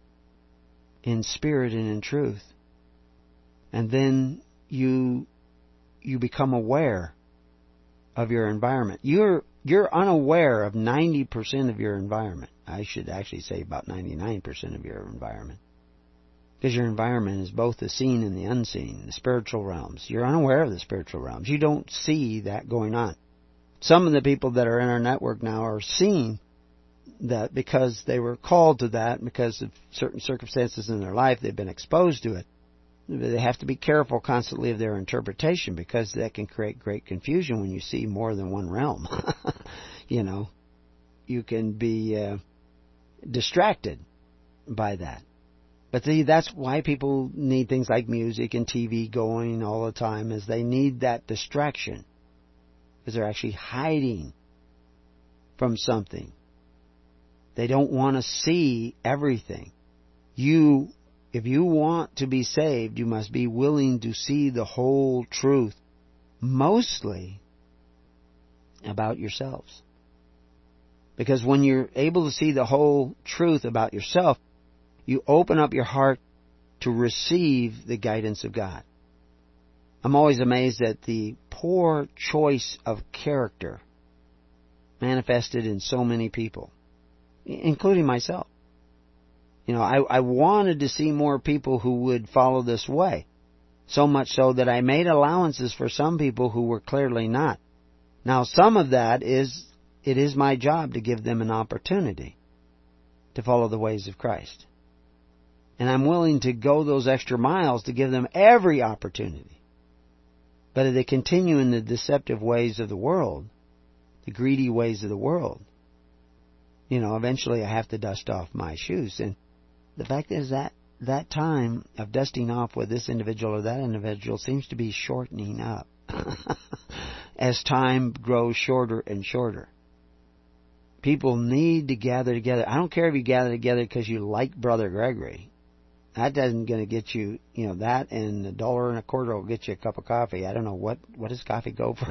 In spirit and in truth. And then you you become aware of your environment. You're you're unaware of ninety percent of your environment. I should actually say about ninety-nine percent of your environment. Because your environment is both the seen and the unseen, the spiritual realms. You're unaware of the spiritual realms. You don't see that going on. Some of the people that are in our network now are seeing that because they were called to that, because of certain circumstances in their life, they've been exposed to it. They have to be careful constantly of their interpretation, because that can create great confusion when you see more than one realm. You know, you can be uh, distracted by that. But see, that's why people need things like music and T V going all the time, is they need that distraction. Because they're actually hiding from something. They don't want to see everything. You, if you want to be saved, you must be willing to see the whole truth, mostly about yourselves. Because when you're able to see the whole truth about yourself, you open up your heart to receive the guidance of God. I'm always amazed at the poor choice of character manifested in so many people, including myself. You know, I, I wanted to see more people who would follow this way. So much so that I made allowances for some people who were clearly not. Now, some of that is, it is my job to give them an opportunity to follow the ways of Christ. And I'm willing to go those extra miles to give them every opportunity. But if they continue in the deceptive ways of the world, the greedy ways of the world, you know, eventually I have to dust off my shoes. And the fact is that that time of dusting off with this individual or that individual seems to be shortening up as time grows shorter and shorter. People need to gather together. I don't care if you gather together because you like Brother Gregory. That doesn't going to get you, you know, that and a dollar and a quarter will get you a cup of coffee. I don't know, what, what does coffee go for?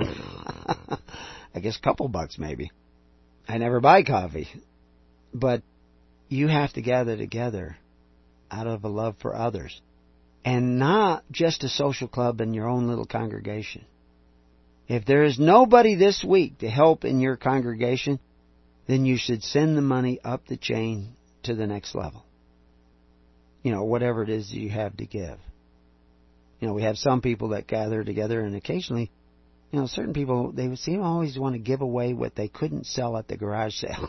I guess a couple bucks maybe. I never buy coffee. But you have to gather together out of a love for others. And not just a social club in your own little congregation. If there is nobody this week to help in your congregation, then you should send the money up the chain to the next level. You know, whatever it is you have to give. You know, we have some people that gather together, and occasionally, you know, certain people, they seem to always want to give away what they couldn't sell at the garage sale.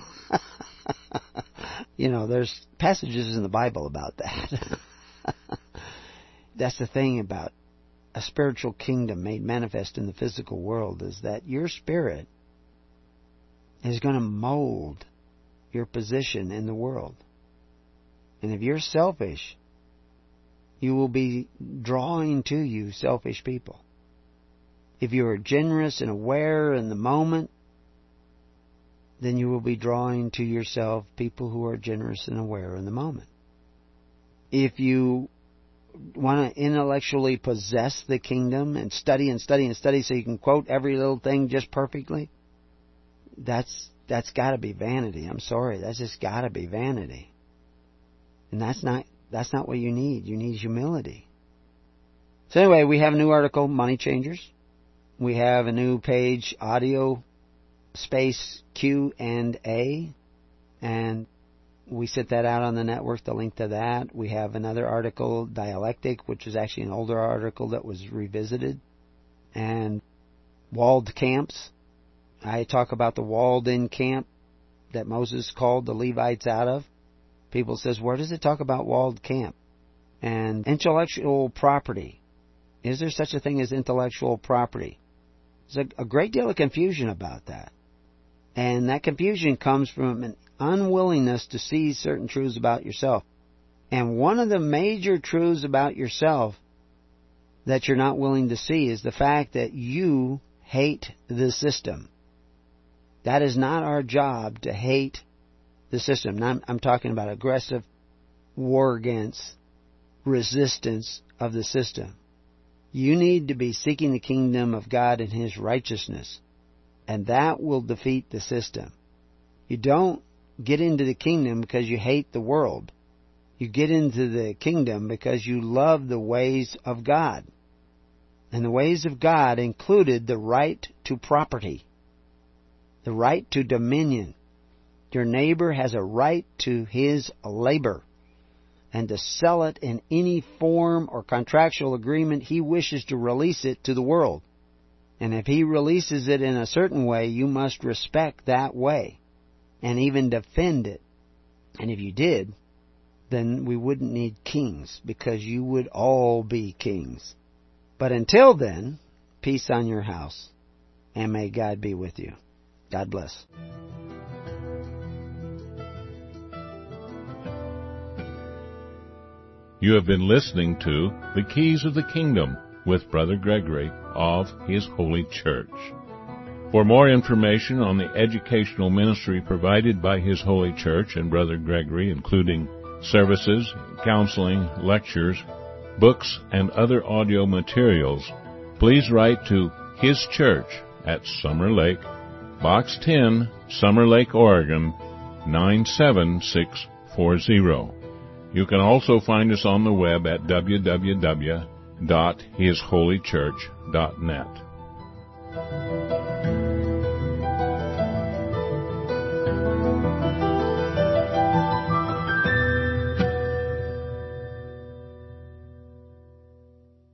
You know, there's passages in the Bible about that. That's the thing about a spiritual kingdom made manifest in the physical world, is that your spirit is going to mold your position in the world. And if you're selfish, you will be drawing to you selfish people. If you are generous and aware in the moment, then you will be drawing to yourself people who are generous and aware in the moment. If you want to intellectually possess the kingdom and study and study and study so you can quote every little thing just perfectly, that's that's got to be vanity. I'm sorry, that's just got to be vanity. And that's not that's not what you need. You need humility. So anyway, we have a new article, Money Changers. We have a new page, Audio Space Q and A. And we set that out on the network, the link to that. We have another article, Dialectic, which is actually an older article that was revisited. And walled camps. I talk about the walled-in camp that Moses called the Levites out of. People says, where does it talk about walled camp? And intellectual property is there such a thing as intellectual property? There's a, a great deal of confusion about that. And that confusion comes from an unwillingness to see certain truths about yourself. And one of the major truths about yourself that you're not willing to see is the fact that you hate the system. That is not our job to hate the system. Now, I'm, I'm talking about aggressive war against resistance of the system. You need to be seeking the kingdom of God and His righteousness, and that will defeat the system. You don't get into the kingdom because you hate the world. You get into the kingdom because you love the ways of God. And the ways of God included the right to property, the right to dominion. Your neighbor has a right to his labor and to sell it in any form or contractual agreement he wishes to release it to the world. And if he releases it in a certain way, you must respect that way and even defend it. And if you did, then we wouldn't need kings, because you would all be kings. But until then, peace on your house, and may God be with you. God bless. You have been listening to The Keys of the Kingdom with Brother Gregory of His Holy Church. For more information on the educational ministry provided by His Holy Church and Brother Gregory, including services, counseling, lectures, books, and other audio materials, please write to His Church at Summer Lake, Box ten, Summer Lake, Oregon, nine seven six four zero. You can also find us on the web at w w w dot his holy church dot net.